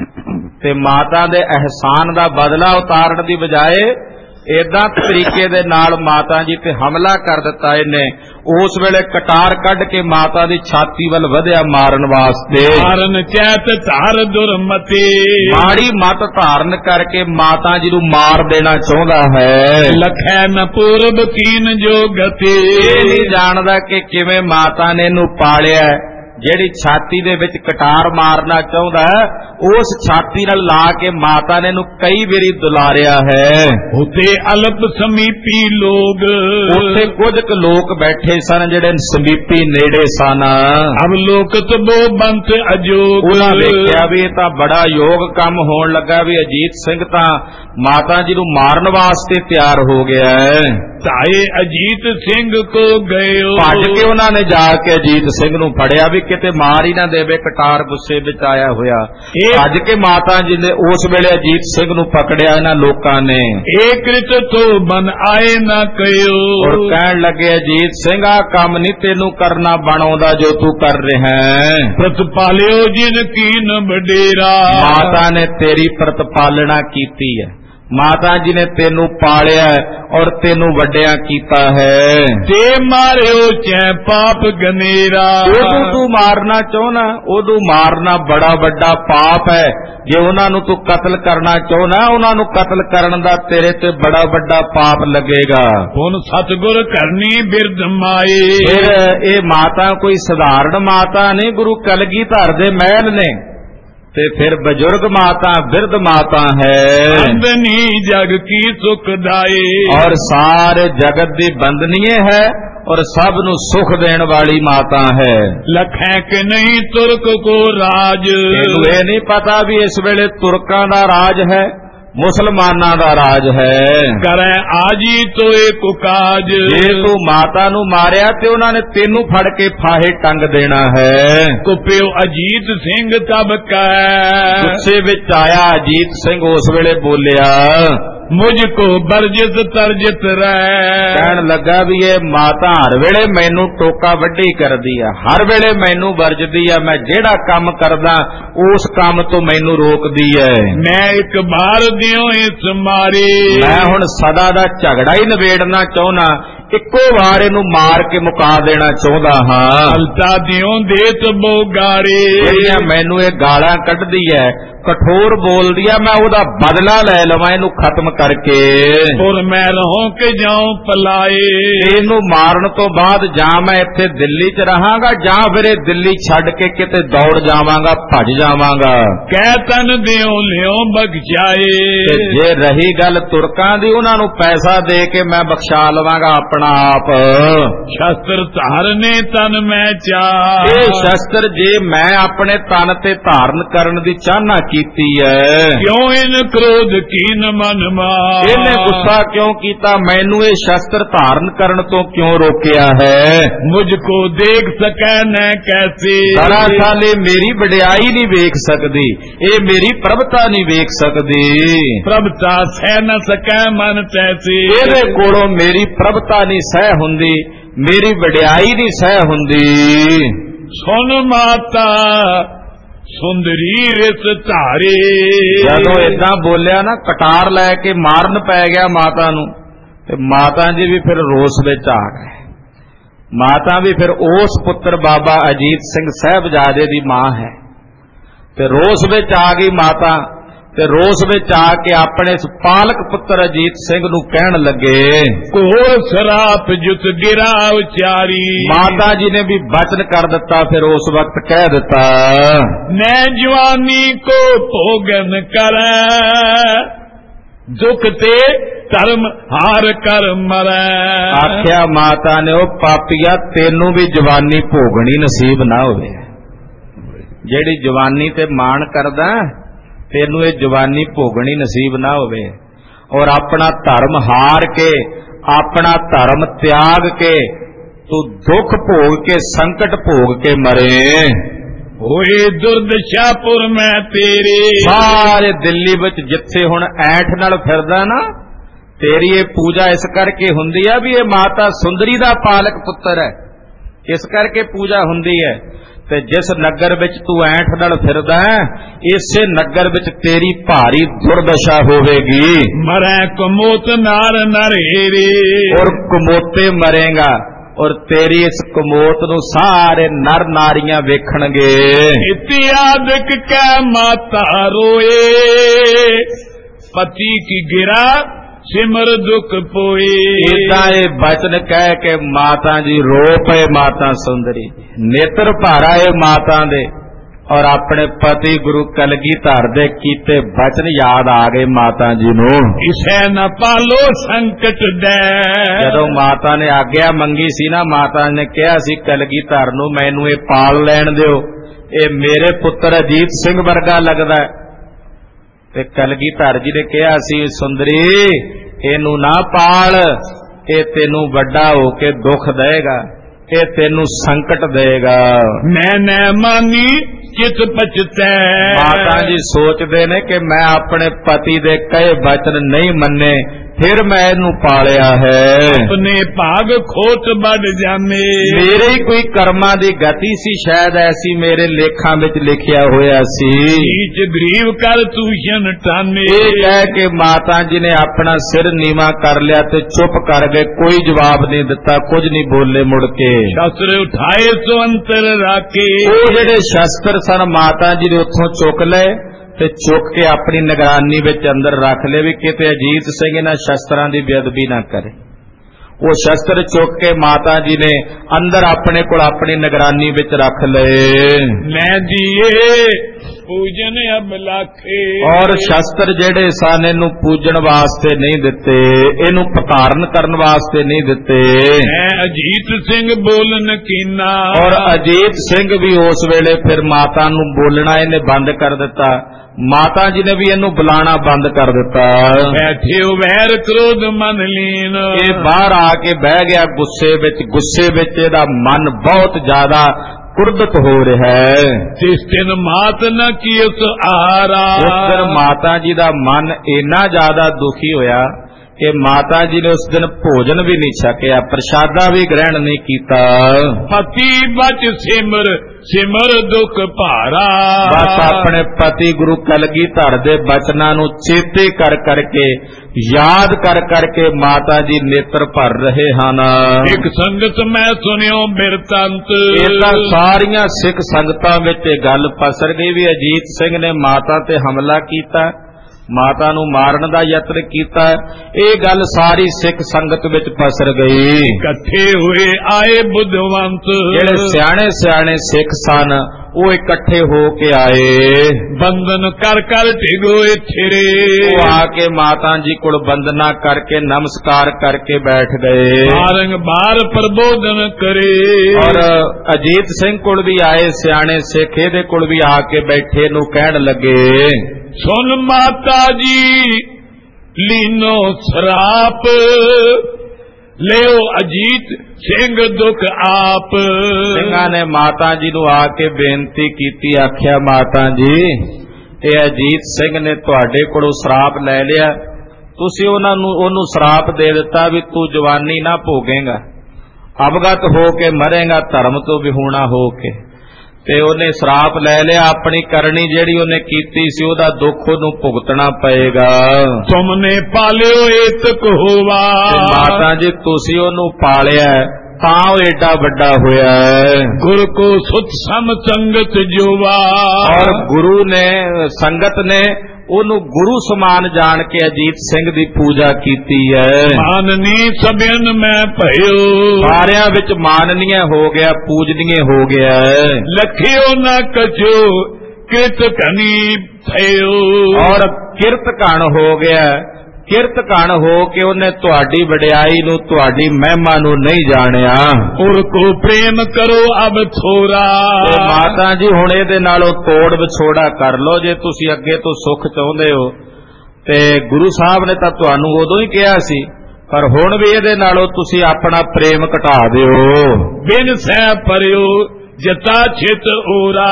ਤੇ ਮਾਤਾ ਦੇ ਅਹਿਸਾਨ ਦਾ ਬਦਲਾ ਉਤਾਰਨ ਦੀ ਬਜਾਏ ਏਦਾਂ ਤਰੀਕੇ ਦੇ ਨਾਲ ਮਾਤਾ ਜੀ ਤੇ ਹਮਲਾ ਕਰ ਦਿੱਤਾ ਇਹਨੇ। ਉਸ ਵੇਲੇ ਕਟਾਰ ਕੱਢ ਕੇ ਮਾਤਾ ਦੀ ਛਾਤੀ ਵੱਲ ਵਧਿਆ ਮਾਰਨ ਵਾਸਤੇ। ਮਾਰਨ ਚੈਤ ਧਾਰ ਦੁਰਮਤੀ, ਮਾੜੀ ਮਤ ਧਾਰਨ ਕਰਕੇ ਮਾਤਾ ਜੀ ਨੂੰ ਮਾਰ ਦੇਣਾ ਚਾਹੁੰਦਾ ਹੈ। ਲਖੈ ਨ ਪੂਰਬ ਕੀਨ ਜੋ ਗਤੀ, ਇਹ ਨਹੀਂ ਜਾਣਦਾ ਕਿ ਕਿਵੇਂ ਮਾਤਾ ਨੇ ਇਹਨੂੰ ਪਾਲਿਆ। ਜਿਹੜੀ ਛਾਤੀ ਦੇ ਵਿੱਚ ਕਟਾਰ ਮਾਰਨਾ ਚਾਹੁੰਦਾ ਉਸ ਛਾਤੀ ਨਾਲ ਲਾ ਕੇ ਮਾਤਾ ਨੇ ਇਹਨੂੰ ਕਈ ਵਾਰੀ ਦੁਲਾਰਿਆ ਹੈ। ਉਤੇ ਅਲਪ ਸਮੀਪੀ ਲੋਗ, ਉੱਥੇ ਕੁਝ ਕੁ ਲੋਕ ਬੈਠੇ ਸਨ ਜਿਹੜੇ ਸਮੀਪੀ ਨੇੜੇ ਸਨ। ਅਬ ਲੋਕਤ ਬੋ ਬੰਤ ਅਜੋਗ, ਉਹਨਾਂ ਵੇਖਿਆ ਵੀ ਇਹ ਤਾਂ ਬੜਾ ਯੋਗ ਕੰਮ ਹੋਣ ਲੱਗਾ, ਵੀ ਅਜੀਤ ਸਿੰਘ ਤਾਂ ਮਾਤਾ ਜੀ ਨੂੰ ਮਾਰਨ ਵਾਸਤੇ ਤਿਆਰ ਹੋ ਗਿਆ ਹੈ। ਤਾਏ ਅਜੀਤ ਸਿੰਘ ਕੋ ਗਏ, ਭੱਜ ਕੇ ਉਹਨਾਂ ਨੇ ਜਾ ਕੇ ਅਜੀਤ ਸਿੰਘ ਨੂੰ ਫੜਿਆ ਵੀ ਕਿਤੇ ਮਾਰ ਹੀ ਨਾ ਦੇਵੇ, ਕਟਾਰ ਗੁੱਸੇ ਵਿੱਚ ਆਇਆ ਹੋਇਆ। ਭੱਜ ਕੇ ਮਾਤਾ ਜੀ ਨੇ ਉਸ ਵੇਲੇ ਅਜੀਤ ਸਿੰਘ ਨੂੰ ਪਕੜਿਆ ਇਹਨਾਂ ਲੋਕਾਂ ਨੇ। ਇਹ ਕ੍ਰਿਤ ਤੋਂ ਬਨ ਆਏ ਨਾ ਕਹਿਓ, ਔਰ ਕਹਿਣ ਲੱਗੇ ਅਜੀਤ ਸਿੰਘ ਆ ਕੰਮ ਨਹੀਂ ਤੈਨੂੰ ਕਰਨਾ ਬਣਾਉਂਦਾ ਜੋ ਤੂੰ ਕਰ ਰਿਹਾ ਹੈ। ਪ੍ਰਤਪਾਲਿਓ ਜਿਨ ਕੀਨ ਵਡੇਰਾ, ਮਾਤਾ ਨੇ ਤੇਰੀ ਪ੍ਰਤਪਾਲਣਾ ਕੀਤੀ ਹੈ, ਮਾਤਾ ਜੀ ਨੇ ਤੈਨੂੰ ਪਾਲਿਆ ਔਰ ਤੈਨੂੰ ਵੱਡਿਆ ਕੀਤਾ ਹੈ। ਤੇ ਮਾਰਿਓ ਚੈ ਪਾਪ ਗਨੇਰਾ, ਉਦੋਂ ਤੂੰ ਮਾਰਨਾ ਚਾਹੁੰਦਾ, ਉਦੋਂ ਮਾਰਨਾ ਬੜਾ ਵੱਡਾ ਪਾਪ ਹੈ। ਜੇ ਉਹਨਾਂ ਨੂੰ ਤੂੰ ਕਤਲ ਕਰਨਾ ਚਾਹੁੰਦਾ, ਉਹਨਾਂ ਨੂੰ ਕਤਲ ਕਰਨ ਦਾ ਤੇਰੇ ਤੇ ਬੜਾ ਵੱਡਾ ਪਾਪ ਲੱਗੇਗਾ। ਹੁਣ ਸਤਿਗੁਰ ਕਰਨੀ ਬਿਰਧ ਮਾਏ, ਫਿਰ ਇਹ ਮਾਤਾ ਕੋਈ ਸਧਾਰਨ ਮਾਤਾ ਨਹੀਂ, ਗੁਰੂ ਕਲਗੀਧਰ ਦੇ ਮਹਿਲ ਨੇ, ਤੇ ਫਿਰ ਬਜ਼ੁਰਗ ਮਾਤਾ ਬਿਰਧ ਮਾਤਾ ਹੈ। ਬੰਦਨੀ ਜਗ ਕੀ ਸੁਖਦਾਈ, ਔਰ ਸਾਰੇ ਜਗਤ ਦੀ ਬੰਦਨੀਏ ਹੈ ਔਰ ਸਭ ਨੂੰ ਸੁਖ ਦੇਣ ਵਾਲੀ ਮਾਤਾ ਹੈ। ਲਖੈ ਕਿ ਨਹੀਂ ਤੁਰਕ ਕੋ ਰਾਜ, ਇਹਨੂੰ ਇਹ ਨਹੀਂ ਪਤਾ ਵੀ ਇਸ ਵੇਲੇ ਤੁਰਕਾਂ ਦਾ ਰਾਜ ਹੈ, ਮੁਸਲਮਾਨਾਂ ਦਾ ਰਾਜ ਹੈ। ਕਰੈ ਆਜੀ ਤੋਏ ਕੁਕਾਜ, ਜੇ ਤੂੰ ਮਾਤਾ ਨੂੰ ਮਾਰਿਆ ਤੇ ਉਹਨਾਂ ਨੇ ਤੈਨੂੰ ਫੜ ਕੇ ਫਾਹੇ ਟੰਗ ਦੇਣਾ ਹੈ। ਕੁਪਿਓ ਅਜੀਤ ਸਿੰਘ ਤਬ ਕੈ, ਗੁੱਸੇ ਵਿੱਚ ਆਇਆ ਅਜੀਤ ਸਿੰਘ ਉਸ ਵੇਲੇ ਬੋਲਿਆ, ਮੁਝ ਕੋ ਬਰਜਿਤ ਤਰਜਿਤ ਰਹਿ। ਕਹਿਣ ਲੱਗਾ ਵੀ ਇਹ ਮਾਤਾ ਹਰ ਵੇਲੇ ਮੈਨੂੰ ਟੋਕਾ ਵੱਢੀ ਕਰਦੀ ਆ, ਹਰ ਵੇਲੇ ਮੈਨੂੰ ਵਰਜਦੀ ਆ, ਮੈਂ ਜਿਹੜਾ ਕੰਮ ਕਰਦਾ ਉਸ ਕੰਮ ਤੋਂ ਮੈਨੂੰ ਰੋਕਦੀ ਹੈ। ਮੈਂ ਇੱਕ ਬਾਰ ਦਿਓ ਇਸ ਮਾਰੇ, ਮੈਂ ਹੁਣ ਸਦਾ ਦਾ ਝਗੜਾ ਹੀ ਨਿਬੇੜਨਾ ਚਾਹੁੰਦਾ, ਇੱਕੋ ਵਾਰ ਇਹਨੂੰ ਮਾਰ ਕੇ ਮੁਕਾ ਦੇਣਾ ਚਾਹੁੰਦਾ ਹਾਂ। ਹਲਤਾ ਦਿਓ ਦੇਤ ਬੋਗਾਰੇ, ਜਿਹੜੀਆਂ ਮੈਨੂੰ ਇਹ ਗਾਲਾਂ ਕੱਢਦੀ ਹੈ, ਕਠੋਰ ਬੋਲਦੀ ਆ, ਮੈਂ ਉਹਦਾ ਬਦਲਾ ਲੈ ਲਵਾਂ ਇਹਨੂੰ ਖਤਮ ਕਰਕੇ। ਔਰ ਮੈਂ ਰਹੂੰ ਕਿ ਜਾਉਂ ਪਲਾਏ, ਇਹਨੂੰ ਮਾਰਨ ਤੋਂ ਬਾਅਦ ਜਾਂ ਮੈਂ ਇੱਥੇ ਦਿੱਲੀ 'ਚ ਰਹਾਂਗਾ ਜਾਂ ਫਿਰ ਇਹ ਦਿੱਲੀ ਛੱਡ ਕੇ ਕਿਤੇ ਦੌੜ ਜਾਵਾਂਗਾ, ਭੱਜ ਜਾਵਾਂਗਾ। ਕਹਿ ਤਨ ਦਿਓ ਲਿਓ ਬਖਸ਼ਾਏ, ਜੇ ਰਹੀ ਗੱਲ ਤੁਰਕਾਂ ਦੀ, ਉਹਨਾਂ ਨੂੰ ਪੈਸਾ ਦੇ ਕੇ ਮੈਂ ਬਖਸ਼ਾ ਲਵਾਂਗਾ ਆਪਣਾ ਆਪ। ਸ਼ਸਤਰ ਧਾਰਨੇ ਤਨ ਮੈਂ ਚਾਹ, ਇਹ ਸ਼ਸਤਰ ਜੇ ਮੈਂ ਆਪਣੇ ਤਨ ਤੇ ਧਾਰਨ ਕਰਨ ਦੀ ਚਾਹਨਾ ਕੀਤੀ ਹੈ, ਕਿਉਂ ਇਨ ਕ੍ਰੋਧ ਕੀਨ ਮਨ ਮਾਰ, ਇਹਨੇ ਗੁੱਸਾ ਕਿਉਂ ਕੀਤਾ, ਮੈਨੂੰ ਇਹ ਸ਼ਸਤਰ ਧਾਰਨ ਕਰਨ ਤੋਂ ਕਿਉਂ ਰੋਕਿਆ ਹੈ। ਮੁਝ ਕੋ ਦੇਖ ਸਕੈ ਨ ਕੈਸੇ, ਦਰਅਸਲ ਇਹ ਮੇਰੀ ਵਡਿਆਈ ਨਹੀਂ ਵੇਖ ਸਕਦੀ, ਇਹ ਮੇਰੀ ਪ੍ਰਭਤਾ ਨਹੀਂ ਵੇਖ ਸਕਦੀ। ਪ੍ਰਭਤਾ ਸਹਿ ਨ ਸਕੈ ਮਨ ਤੈਸੇ, ਇਹਦੇ ਕੋਲੋਂ ਮੇਰੀ ਪ੍ਰਭਤਾ ਨਹੀਂ ਸਹਿ ਹੁੰਦੀ, ਮੇਰੀ ਵਡਿਆਈ ਨਹੀਂ ਸਹਿ ਹੁੰਦੀ। ਸੁਨ ਮਾਤਾ ਸੁੰਦਰੀ ਰਿਸ ਧਾਰੇ। ਜਦੋਂ ਏਦਾਂ ਬੋਲਿਆ ਨਾ, ਕਟਾਰ ਲੈ ਕੇ ਮਾਰਨ ਪੈ ਗਿਆ ਮਾਤਾ ਨੂੰ, ਤੇ ਮਾਤਾ ਜੀ ਵੀ ਫਿਰ ਰੋਸ ਵਿੱਚ ਆ ਗਏ। ਮਾਤਾ ਵੀ ਫਿਰ ਉਸ ਪੁੱਤਰ ਬਾਬਾ ਅਜੀਤ ਸਿੰਘ ਸਾਹਿਬਜ਼ਾਦੇ ਦੀ ਮਾਂ ਹੈ, ਤੇ ਰੋਸ ਵਿੱਚ ਆ ਗਈ ਮਾਤਾ, ਤੇ ਰੋਸ ਵਿੱਚ ਆ ਕੇ ਆਪਣੇ ਇਸ ਪਾਲਕ ਪੁੱਤਰ ਅਜੀਤ ਸਿੰਘ ਨੂੰ ਕਹਿਣ ਲੱਗੇ, ਕੋਰ ਸਰਾਪ ਜੁਤ ਗਿਰਾ ਉਚਾਰੀ। ਮਾਤਾ ਜੀ ਨੇ ਵੀ ਬਚਨ ਕਰ ਦਿੱਤਾ, ਫਿਰ ਉਸ ਵਕਤ ਕਹਿ ਦਿੱਤਾ, ਮੈਂ ਜਵਾਨੀ ਕੋ ਭੋਗਨ ਕਰੈ ਦੁਖ ਤੇ ਧਰਮ ਹਾਰ ਕਰ ਮਰੈ। ਆਖਿਆ ਮਾਤਾ ਨੇ, ਉਹ ਪਾਪੀਆ ਤੈਨੂੰ ਵੀ ਜਵਾਨੀ ਭੋਗਣੀ ਨਸੀਬ ਨਾ ਹੋਵੇ। ਜਿਹੜੀ ਜਵਾਨੀ ਤੇ ਮਾਣ ਕਰਦਾ, ਤੈਨੂੰ ਇਹ ਜਵਾਨੀ ਭੋਗਣੀ ਨਸੀਬ ਨਾ ਹੋਵੇ, ਔਰ ਆਪਣਾ ਧਰਮ ਹਾਰ ਕੇ, ਆਪਣਾ ਧਰਮ ਤਿਆਗ ਕੇ ਤੂੰ ਦੁੱਖ ਭੋਗ ਕੇ, ਸੰਕਟ ਭੋਗ ਕੇ ਮਰੇ। ਹੋਏ ਦੁਰਦਸ਼ਾਪੁਰ ਮੈਂ ਤੇਰੇ। ਸਾਰੇ ਦਿੱਲੀ ਵਿੱਚ ਜਿੱਥੇ ਹੁਣ ਐਂਠ ਨਾਲ ਫਿਰਦਾ ਨਾ, ਤੇਰੀ ਇਹ ਪੂਜਾ ਇਸ ਕਰਕੇ ਹੁੰਦੀ ਆ ਵੀ ਇਹ ਮਾਤਾ ਸੁੰਦਰੀ ਦਾ ਪਾਲਕ ਪੁੱਤਰ ਹੈ, ਇਸ ਕਰਕੇ ਪੂਜਾ ਹੁੰਦੀ ਹੈ। ਤੇ ਜਿਸ ਨਗਰ ਵਿੱਚ ਤੂੰ ਐਂਠ ਨਾਲ ਫਿਰਦਾ ਹੈ, ਇਸੇ ਨਗਰ ਵਿੱਚ ਤੇਰੀ ਭਾਰੀ ਦੁਰਦਸ਼ਾ ਹੋਵੇਗੀ। ਮਰੈ ਕਮੋਤ ਨਾਰ ਨਰੇਰੇ। ਔਰ ਕਮੋਤੇ ਮਰੇਗਾ, ਔਰ ਤੇਰੀ ਇਸ ਕਮੋਤ ਨੂੰ ਸਾਰੇ ਨਰ ਨਾਰੀਆਂ ਵੇਖਣਗੇ। ਇਤਿਆਦਿਕ ਕੈ ਮਾਤਾ ਰੋਏ ਪਤੀ ਕੀ ਗਿਰਾ ਸਿਮਰ ਦੁਖ ਪੋਏ। ਇਦਾਂ ਇਹ ਬਚਨ ਕਹਿ ਕੇ ਮਾਤਾ ਜੀ ਰੋ ਪਏ। ਮਾਤਾ ਸੁੰਦਰੀ ਨੇਤਰ ਭਾਰਾ ਇਹ ਮਾਤਾ ਦੇ, ਔਰ ਆਪਣੇ ਪਤੀ ਗੁਰੂ ਕਲਗੀਧਰ ਦੇ ਕੀਤੇ ਬਚਨ ਯਾਦ ਆ ਗਏ ਮਾਤਾ ਜੀ ਨੂੰ। ਇਸੇ ਨ ਪਾਲੋ ਸੰਕਟ ਦੇ। ਜਦੋਂ ਮਾਤਾ ਨੇ ਆਗਿਆ ਮੰਗੀ ਸੀ ਨਾ, ਮਾਤਾ ਨੇ ਕਿਹਾ ਸੀ ਕਲਗੀਧਰ ਨੂੰ, ਮੈਨੂੰ ਇਹ ਪਾਲ ਲੈਣ ਦਿਓ, ਇਹ ਮੇਰੇ ਪੁੱਤਰ ਅਜੀਤ ਸਿੰਘ ਵਰਗਾ ਲੱਗਦਾ ਹੈ। ਤੇ ਕਲਗੀਧਰ ਜੀ ਨੇ ਕਿਹਾ ਸੀ, ਸੁੰਦਰੀ ਇਹਨੂੰ ਨਾ ਪਾਲ, ਇਹ ਤੈਨੂੰ ਵੱਡਾ ਹੋ ਕੇ ਦੁੱਖ ਦੇਗਾ, ਇਹ ਤੈਨੂੰ ਸੰਕਟ ਦੇਗਾ। ਮੈਂ ਨੈ ਮਾਨੀ ਚਿਤ ਪਚਤੈ। ਮਾਤਾ ਜੀ ਸੋਚਦੇ ਨੇ ਕਿ ਮੈਂ ਆਪਣੇ ਪਤੀ ਦੇ ਕਹੇ ਬਚਨ ਨਹੀਂ ਮੰਨੇ, ਫਿਰ ਮੈਂ ਇਹਨੂੰ ਪਾਲਿਆ ਹੈ। ਆਪਣੇ ਭਾਗ ਖੋਟ ਵੱਢ ਜਾਣੇ। ਮੇਰੇ ਹੀ ਕੋਈ ਕਰਮਾਂ ਦੀ ਗਤੀ ਸੀ, ਸ਼ਾਇਦ ਐਸੀ ਮੇਰੇ ਲੇਖਾਂ ਵਿੱਚ ਲਿਖਿਆ ਹੋਇਆ ਸੀ। ਈਚ ਗਰੀਬ ਕਰ ਤੂਸ਼ਨ ਟਾਨੇ। ਇਹ ਕਹਿ ਕੇ ਮਾਤਾ ਜੀ ਨੇ ਆਪਣਾ ਸਿਰ ਨੀਵਾ ਕਰ ਲਿਆ ਤੇ ਚੁੱਪ ਕਰ ਗਏ, ਕੋਈ ਜਵਾਬ ਨਹੀਂ ਦਿੱਤਾ, ਕੁਝ ਨਹੀਂ ਬੋਲੇ। ਮੁੜ ਕੇ ਸ਼ਸਤਰ ਉਠਾਏ ਸੋ ਅੰਤਰ ਰਾਖੇ। ਉਹ ਜਿਹੜੇ ਸ਼ਸਤਰ ਸਨ ਮਾਤਾ ਜੀ ਨੇ ਉੱਥੋਂ ਚੁੱਕ ਲਏ ਤੇ ਚੁੱਕ ਕੇ ਆਪਣੀ ਨਿਗਰਾਨੀ ਵਿੱਚ ਅੰਦਰ ਰੱਖ ਲਏ, ਵੀ ਕਿਤੇ ਅਜੀਤ ਸਿੰਘ ਇਹਨਾਂ ਸ਼ਸਤਰਾਂ ਦੀ ਬੇਅਦਬੀ ਨਾ ਕਰੇ। ਉਹ ਸ਼ਸਤਰ ਚੁੱਕ ਕੇ ਮਾਤਾ ਜੀ ਨੇ ਅੰਦਰ ਆਪਣੇ ਕੋਲ ਆਪਣੀ ਨਿਗਰਾਨੀ ਵਿੱਚ ਰੱਖ ਲਏ। ਮੈਂ ਜੀਏ ਪੂਜਨ ਅਬ ਲਾਖੇ। ਔਰ ਸ਼ਸਤਰ ਜਿਹੜੇ ਸਨ ਇਹਨੂੰ ਪੂਜਣ ਵਾਸਤੇ ਨਹੀਂ ਦਿੱਤੇ, ਇਹਨੂੰ ਪਤਾਰਨ ਕਰਨ ਵਾਸਤੇ ਨਹੀਂ ਦਿੱਤੇ। ਮੈਂ ਅਜੀਤ ਸਿੰਘ ਬੋਲਨ ਕੀਨਾ। ਔਰ ਅਜੀਤ ਸਿੰਘ ਵੀ ਉਸ ਵੇਲੇ ਫਿਰ ਮਾਤਾ ਨੂੰ ਬੋਲਣਾ ਇਹਨੇ ਬੰਦ ਕਰ ਦਿੱਤਾ। ਮਾਤਾ ਜੀ ਨੇ ਵੀ ਇਹਨੂੰ ਬੁਲਾਣਾ ਬੰਦ ਕਰ ਦਿੱਤਾ। ਬੈਠੇ ਵੈਰ ਕ੍ਰੋਧ ਮਨ ਲੀਨ। ਇਹ ਬਾਹਰ ਆ ਕੇ ਬਹਿ ਗਿਆ ਗੁੱਸੇ ਵਿੱਚ। ਗੁੱਸੇ ਵਿੱਚ ਇਹਦਾ ਮਨ ਬਹੁਤ ਜ਼ਿਆਦਾ ਕੁਰਦਤ ਹੋ ਰਿਹਾ ਹੈ। ਜਿਸ ਦਿਨ ਮਾਤ ਨ ਕੀਸ ਆਹਾਰਾ। ਉਸ ਦਿਨ ਮਾਤਾ ਜੀ ਦਾ ਮਨ ਇੰਨਾ ਜ਼ਿਆਦਾ ਦੁਖੀ ਹੋਇਆ ਕਿ ਮਾਤਾ ਜੀ ਨੇ ਉਸ ਦਿਨ ਭੋਜਨ ਵੀ ਨਹੀਂ ਛਕਿਆ, ਪ੍ਰਸ਼ਾਦਾ ਵੀ ਗ੍ਰਹਿਣ ਨਹੀਂ ਕੀਤਾ। ਪਤੀ ਬਚ ਸਿਮਰ ਸਿਮਰ ਦੁੱਖ ਭਾਰਾ। ਬਸ ਆਪਣੇ ਪਤੀ ਗੁਰੂ ਕਲਗੀਧਰ ਦੇ ਬਚਨਾਂ ਨੂੰ ਚੇਤੇ ਕਰ ਕਰਕੇ, ਯਾਦ ਕਰ ਕਰਕੇ ਮਾਤਾ ਜੀ ਨੇਤਰ ਭਰ ਰਹੇ ਹਨ। ਇੱਕ ਸੰਗਤ ਮੈਂ ਸੁਣਿਓ ਬਿਰਤੰਤ। ਇਹ ਤਾਂ ਸਾਰੀਆਂ ਸਿੱਖ ਸੰਗਤਾਂ ਵਿੱਚ ਇਹ ਗੱਲ ਪਸਰ ਗਈ ਵੀ ਅਜੀਤ ਸਿੰਘ ਨੇ ਮਾਤਾ ਤੇ ਹਮਲਾ ਕੀਤਾ, ਮਾਤਾ ਨੂੰ ਮਾਰਨ ਦਾ ਯਤਨ ਕੀਤਾ। ਇਹ ਗੱਲ ਸਾਰੀ ਸਿੱਖ ਸੰਗਤ ਵਿੱਚ ਪਸਰ ਗਈ। ਇਕੱਠੇ ਹੋਏ ਆਏ ਬੁੱਧਵੰਤ। ਜਿਹੜੇ ਸਿਆਣੇ ਸਿਆਣੇ ਸਿੱਖ ਸਨ ਉਹ ਇਕੱਠੇ ਹੋ ਕੇ ਆਏ। ਬੰਦਨ ਕਰ ਕਰ ਢਿਗੋਏ ਥਿਰੇ। ਉਹ ਆ ਕੇ ਮਾਤਾ ਜੀ ਕੋਲ ਬੰਦਨਾ ਕਰਕੇ ਨਮਸਕਾਰ ਕਰਕੇ ਬੈਠ ਗਏ। ਬਾਰੰਬਾਰ ਪ੍ਰਬੋਧਨ ਕਰੇ। ਔਰ ਅਜੀਤ ਸਿੰਘ ਕੋਲ ਵੀ ਆਏ ਸਿਆਣੇ ਸਿੱਖ, ਇਹਦੇ ਕੋਲ ਵੀ ਆ ਕੇ ਬੈਠੇ ਨੂੰ ਕਹਿਣ ਲੱਗੇ, ਸੁਨ ਮਾਤਾ ਜੀ ਲੀਨੋ ਸਰਾਪ, ਲਿਓ ਅਜੀਤ ਸਿੰਘ ਦੁੱਖ ਆਪ। ਸਿੰਘਾਂ ਨੇ ਮਾਤਾ ਜੀ ਨੂੰ ਆ ਕੇ ਬੇਨਤੀ ਕੀਤੀ, ਆਖਿਆ ਮਾਤਾ ਜੀ ਇਹ ਅਜੀਤ ਸਿੰਘ ਨੇ ਤੁਹਾਡੇ ਕੋਲੋਂ ਸਰਾਪ ਲੈ ਲਿਆ, ਤੁਸੀਂ ਉਹਨਾਂ ਨੂੰ ਉਹਨੂੰ ਸਰਾਪ ਦੇ ਦਿੱਤਾ ਵੀ ਤੂੰ ਜਵਾਨੀ ਨਾ ਭੋਗੇਗਾ, ਅਵਗਤ ਹੋ ਕੇ ਮਰੇਗਾ ਧਰਮ ਤੋਂ ਵਿਹੂਣਾ ਹੋ ਕੇ। ਤੇ ਉਹਨੇ ਸਰਾਪ ਲੈ ਲਿਆ, ਆਪਣੀ ਕਰਨੀ ਜਿਹੜੀ ਉਹਨੇ ਕੀਤੀ ਸੀ ਉਹਦਾ ਦੁੱਖ ਉਹਨੂੰ ਭੁਗਤਣਾ ਪਏਗਾ। ਤੁਮਨੇ ਪਾਲਿਓ ਏਤਕ ਹੋਵਾ, ਮਾਤਾ ਜੀ ਤੁਸੀਂ ਉਹਨੂੰ ਪਾਲਿਆ ਤਾਂ ਉਹ ਏਡਾ ਵੱਡਾ ਹੋਇਆ ਹੈ। ਗੁਰ ਕੋ ਸੁਤ ਸਮ ਸੰਗਤ ਜੋਵਾ, ਔਰ ਗੁਰੂ ਨੇ ਸੰਗਤ ਨੇ ਉਹਨੂੰ ਗੁਰੂ ਸਮਾਨ ਜਾਣ ਕੇ ਅਜੀਤ ਸਿੰਘ ਦੀ ਪੂਜਾ ਕੀਤੀ ਹੈ। ਮਾਨਨੀ ਸਭਿਆਨ ਮੈਂ ਭਇਓ, ਸਾਰਿਆਂ ਵਿੱਚ ਮਾਨਨੀय ਹੋ ਗਿਆ, ਪੂਜਨੀय ਹੋ ਗਿਆ। ਲਖਿਓ ਨਾ ਕਛੋ ਕਿਰਤ ਘਨੀ ਭਇਓ, ਔਰ ਕਿਰਤ ਘਣ ਹੋ ਗਿਆ, ਕਿਰਤ ਘਣ ਹੋ ਕੇ ਉਹਨੇ ਤੁਹਾਡੀ ਵਡਿਆਈ ਨੂੰ, ਤੁਹਾਡੀ ਮਹਿਮਾ ਨੂੰ ਨਹੀਂ ਜਾਣਿਆ। ਉਰ ਕੋ ਪ੍ਰੇਮ ਕਰੋ ਅਬ ਥੋਰਾ, ਤੇ ਮਾਤਾ ਜੀ ਹੁਣ ਇਹਦੇ ਨਾਲੋਂ ਤੋੜ ਵਿਛੋੜਾ ਕਰ ਲੋ। ਜੇ ਤੁਸੀਂ ਅੱਗੇ ਤੋਂ ਸੁੱਖ ਚਾਹੁੰਦੇ ਹੋ ਤੇ ਗੁਰੂ ਸਾਹਿਬ ਨੇ ਤਾਂ ਤੁਹਾਨੂੰ ਉਦੋਂ ਹੀ ਕਿਹਾ ਸੀ, ਪਰ ਹੁਣ ਵੀ ਇਹਦੇ ਨਾਲੋਂ ਤੁਸੀਂ ਆਪਣਾ ਪ੍ਰੇਮ ਘਟਾ ਦਿਓ। ਬਿਨ ਸਹਿ ਪਰਿਓ ਜਤਾ ਛਿਤ ਓਰਾ,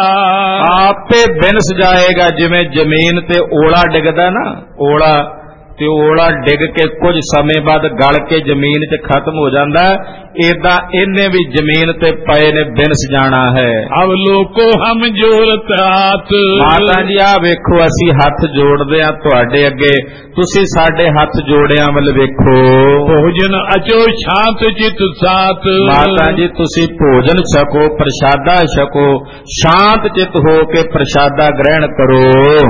ਆਪੇ ਬਿਨਸ ਜਾਏਗਾ। ਜਿਵੇਂ ਜ਼ਮੀਨ ਤੇ ਓਲਾ ਡਿੱਗਦਾ ਨਾ, ਓਲਾ ਤੇ ਓਲਾ ਡਿੱਗ ਕੇ ਕੁਝ ਸਮੇਂ ਬਾਅਦ ਗਲ ਕੇ ਜ਼ਮੀਨ 'ਚ ਖਤਮ ਹੋ ਜਾਂਦਾ, ਏਦਾਂ ਇਹਨੇ ਵੀ ਜ਼ਮੀਨ ਤੇ ਪਏ ਨੇ ਬਿਨਸ ਜਾਣਾ ਹੈ। ਅਬ ਲੋਕੋ ਹਮ ਜੋਰਤ ਹਾਥ, ਮਾਤਾ ਜੀ ਆ ਵੇਖੋ ਅਸੀਂ ਹੱਥ ਜੋੜਦੇ ਆ ਤੁਹਾਡੇ ਅੱਗੇ, ਤੁਸੀਂ ਸਾਡੇ ਹੱਥ ਜੋੜਿਆਂ ਵੱਲ ਵੇਖੋ। ਭੋਜਨ ਅਚੋ ਸ਼ਾਂਤ ਚਿਤ ਸਾਥ, ਮਾਤਾ ਜੀ ਤੁਸੀਂ ਭੋਜਨ ਛਕੋ, ਪ੍ਰਸ਼ਾਦਾ ਛਕੋ, ਸ਼ਾਂਤ ਚਿਤ ਹੋ ਕੇ ਪ੍ਰਸ਼ਾਦਾ ਗ੍ਰਹਿਣ ਕਰੋ।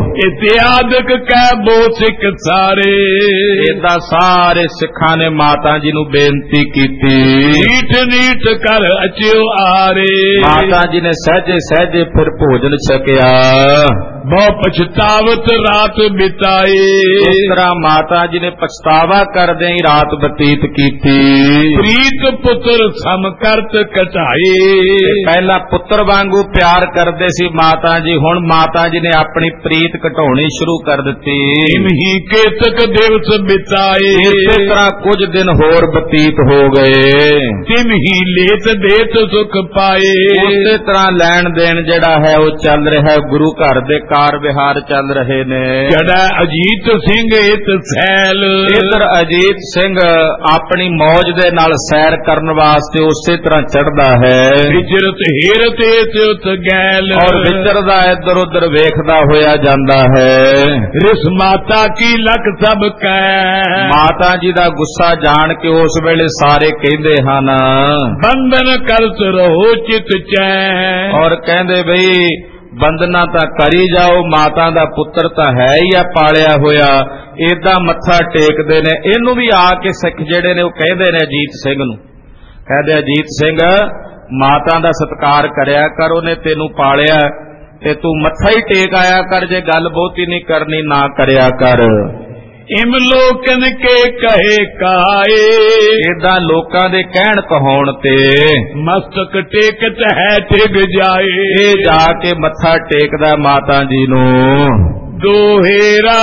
ਇਤਿਆਦਕ ਕਹਿ ਬੋ ਸਿੱਖ ਸਾਰੇ, ਏਦਾਂ ਸਾਰੇ ਸਿੱਖਾਂ ਨੇ ਮਾਤਾ ਜੀ ਨੂੰ ਬੇਨਤੀ ਕੀਤੀ। ਨੀਠ ਨੀਠ ਕਰ ਅਚਿਓ ਆਰੇ, ਮਾਤਾ ਜੀ ਨੇ ਸਹਿਜੇ ਸਹਿਜੇ ਫਿਰ ਭੋਜਨ ਛਕਿਆ। ਬਹੁ ਪਛਤਾਵਤ ਰਾਤ ਬਿਤਾਏ, ਇਸ ਤਰ੍ਹਾਂ ਮਾਤਾ ਜੀ ਨੇ ਪਛਤਾਵਾ ਕਰਦੇ ਹੀ ਰਾਤ ਬਤੀਤ ਕੀਤੀ। ਪ੍ਰੀਤ ਪੁੱਤਰ ਸਮ ਕਰਤ ਘਟਾਏ, ਪਹਿਲਾਂ ਪੁੱਤਰ ਵਾਂਗੂ ਪਿਆਰ ਕਰਦੇ ਸੀ ਮਾਤਾ ਜੀ, ਹੁਣ ਮਾਤਾ ਜੀ ਨੇ ਆਪਣੀ ਪ੍ਰੀਤ ਘਟਾਉਣੀ ਸ਼ੁਰੂ ਕਰ ਦਿੱਤੀ। ਇਨਹੀ ਕੇਤਕ ਦਿਵਸ ਬਿਤਾਏ, ਇਸੇ ਤਰ੍ਹਾਂ ਕੁਝ ਦਿਨ ਹੋਰ ਬਤੀਤ ਹੋ ਗਏ। ਤਿਮ ਹੀ ਲੇਤ ਦੇਤ ਸੁਖ ਪਾਏ, ਉਸੇ ਤਰ੍ਹਾਂ ਲੈਣ ਦੇਣ ਜਿਹੜਾ ਹੈ ਉਹ ਚੱਲ ਰਿਹਾ, ਗੁਰੂ ਘਰ ਦੇ ਕਾਰ ਵਿਹਾਰ ਚੱਲ ਰਹੇ ਨੇ। ਜੜਾ ਅਜੀਤ ਸਿੰਘ ਇਤ ਸੈਲ, ਇਧਰ ਅਜੀਤ ਸਿੰਘ ਆਪਣੀ ਮੌਜ ਦੇ ਨਾਲ ਸੈਰ ਕਰਨ ਵਾਸਤੇ ਉਸੇ ਤਰ੍ਹਾਂ ਚੜਦਾ ਹੈ। ਵਿਚਰਤ ਹੀਰਤ ਇਤ ਗੈਲ, ਔਰ ਵਿਚਰਦਾ ਇੱਧਰ ਉੱਧਰ ਵੇਖਦਾ ਹੋਇਆ ਜਾਂਦਾ ਹੈ। ਰਿਸ ਮਾਤਾ ਕੀ ਲਖ ਸਭ ਕੈ, ਮਾਤਾ ਜੀ ਦਾ ਗੁੱਸਾ ਜਾਣ ਕੇ ਉਸ ਵੇਲੇ ਸਾਰੇ ਕਹਿੰਦੇ ਹਨ ਬੰਧਨ ਕਰਤ ਰਹੋ ਚਿਤ ਚੈ, ਔਰ ਕਹਿੰਦੇ ਬਈ ਬੰਦਨਾ ਤਾਂ ਕਰੀ ਜਾਓ, ਮਾਤਾ ਦਾ ਪੁੱਤਰ ਤਾਂ ਹੈ ਹੀ ਆ ਪਾਲਿਆ ਹੋਇਆ। ਏਦਾਂ ਮੱਥਾ ਟੇਕਦੇ ਨੇ। ਇਹਨੂੰ ਵੀ ਆ ਕੇ ਸਿੱਖ ਜਿਹੜੇ ਨੇ ਉਹ ਕਹਿੰਦੇ ਨੇ ਅਜੀਤ ਸਿੰਘ ਨੂੰ, ਕਹਿੰਦੇ ਅਜੀਤ ਸਿੰਘ ਮਾਤਾ ਦਾ ਸਤਿਕਾਰ ਕਰਿਆ ਕਰ, ਉਹਨੇ ਤੈਨੂੰ ਪਾਲਿਆ ਤੇ ਤੂੰ ਮੱਥਾ ਹੀ ਟੇਕ ਆਇਆ ਕਰ, ਜੇ ਗੱਲ ਬਹੁਤੀ ਨਹੀਂ ਕਰਨੀ ਨਾ ਕਰਿਆ ਕਰ। ਇਮ ਲੋਕਨ ਕੇ ਕਹੇ ਕਾਏ, ਏਦਾਂ ਲੋਕਾਂ ਦੇ ਕਹਿਣ ਕਹਾਉਣ ਤੇ ਮਸਤਕ ਟੇਕਤ ਹੈ ਟਿਕ ਜਾਏ, ਇਹ ਜਾ ਕੇ ਮੱਥਾ ਟੇਕਦਾ ਮਾਤਾ ਜੀ ਨੂੰ। ਦੋਹੇਰਾ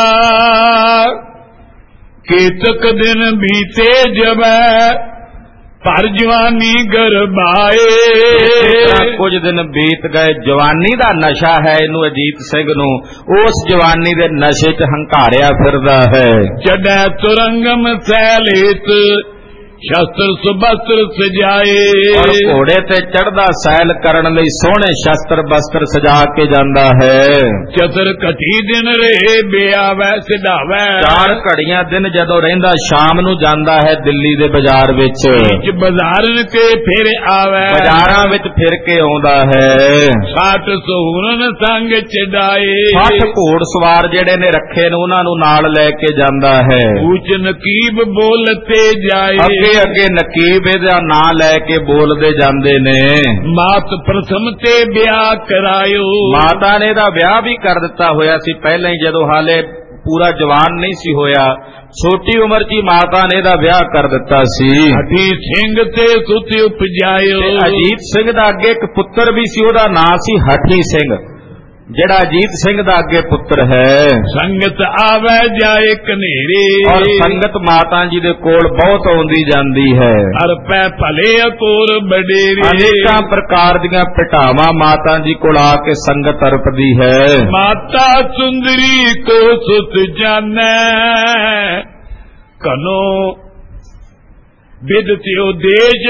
ਕੇਤਕ ਦਿਨ ਬੀਤੇ ਜਬੈ, ਪਰ ਜਵਾਨੀ ਗਰਬਾਏ, ਕੁਝ ਦਿਨ ਬੀਤ ਗਏ। ਜਵਾਨੀ ਦਾ ਨਸ਼ਾ ਹੈ ਇਹਨੂੰ ਅਜੀਤ ਸਿੰਘ ਨੂੰ, ਉਸ ਜਵਾਨੀ ਦੇ ਨਸ਼ੇ 'ਚ ਹੰਕਾਰਿਆ ਫਿਰਦਾ ਹੈ। ਜੜੈ ਤੁਰੰਗਮ ਸੈਲੇਤ ਸ਼ਸਤਰ ਸੁਬਸਤਰ ਸਜਾਏ, ਔਰ ਘੋੜੇ ਤੇ ਚੜਦਾ ਸੈਲ ਕਰਨ ਲਈ ਸੋਹਣੇ ਸ਼ਸਤਰ ਬਸਤਰ ਸਜਾ ਕੇ ਜਾਂਦਾ ਹੈ। ਚਤਰ ਘਟੀ ਦਿਨ ਰਹੇ ਬਿਆਵੈ ਸਿਧਾਵੈ, ਚਾਰ ਘੜੀਆਂ ਦਿਨ ਜਦੋਂ ਰਹਿੰਦਾ ਸ਼ਾਮ ਨੂੰ ਜਾਂਦਾ ਹੈ ਦਿੱਲੀ ਦੇ ਬਾਜ਼ਾਰ ਵਿੱਚ। ਵਿੱਚ ਬਾਜ਼ਾਰਨ ਕੇ ਫਿਰ ਆਵੈ, ਬਾਜ਼ਾਰਾਂ ਵਿੱਚ ਫਿਰ ਕੇ ਆਉਂਦਾ ਹੈ। ਸਾਠ ਸਹੂਰਨ ਸੰਗ ਚੜਾਏ, ਸੱਠ ਘੋੜ ਸਵਾਰ ਜਿਹੜੇ ਨੇ ਰੱਖੇ ਨੇ ਉਹਨਾਂ ਨੂੰ ਨਾਲ ਲੈ ਕੇ ਜਾਂਦਾ ਹੈ। ਉੱਚ ਨਕੀਬ ਬੋਲਤੇ ਜਾਏ, ਅੱਗੇ ਅੱਗੇ ਨਕੀਬ ਇਹਦਾ ਨਾਂ ਲੈ ਕੇ ਬੋਲਦੇ ਜਾਂਦੇ ਨੇ। ਮਾਤ ਪ੍ਰਥਮ ਤੇ ਵਿਆਹ ਕਰਾਇਓ, ਮਾਤਾ ਨੇ ਇਹਦਾ ਵਿਆਹ ਵੀ ਕਰ ਦਿੱਤਾ ਹੋਇਆ ਸੀ ਪਹਿਲਾਂ ਹੀ, ਜਦੋਂ ਹਾਲੇ ਪੂਰਾ ਜਵਾਨ ਨਹੀਂ ਸੀ ਹੋਇਆ। ਛੋਟੀ ਉਮਰ 'ਚ ਹੀ ਮਾਤਾ ਨੇ ਇਹਦਾ ਵਿਆਹ ਕਰ ਦਿੱਤਾ ਸੀ। ਅਜੀਤ ਸਿੰਘ ਤੇ ਸੁਤੀ ਉਪਜਾਇਓ, ਅਜੀਤ ਸਿੰਘ ਦਾ ਅੱਗੇ ਇੱਕ ਪੁੱਤਰ ਵੀ ਸੀ, ਉਹਦਾ ਨਾਂ ਸੀ ਹਠੀ ਸਿੰਘ, ਜਿਹੜਾ ਅਜੀਤ ਸਿੰਘ ਦਾ ਅੱਗੇ ਪੁੱਤਰ ਹੈ। ਸੰਗਤ ਆਵੇ ਜਾਏ ਕਨੇਰੇ, ਔਰ ਸੰਗਤ ਮਾਤਾ ਜੀ ਦੇ ਕੋਲ ਬਹੁਤ ਆਉਂਦੀ ਜਾਂਦੀ ਹੈ। ਹਰ ਪੈ ਭਲੇ ਅਕੋਰ ਬਡੇਰੇ, ਅਨੇਕਾਂ ਪ੍ਰਕਾਰ ਦੀਆਂ ਭਟਾਵਾਂ ਮਾਤਾ ਜੀ ਕੋਲ ਆ ਕੇ ਸੰਗਤ ਅਰਪਦੀ ਹੈ। ਮਾਤਾ ਸੁੰਦਰੀ ਕੋ ਸੁਤ ਜਾਣੈ, ਕਨੋ ਵਿਦਿਤਿਓ ਦੇਜ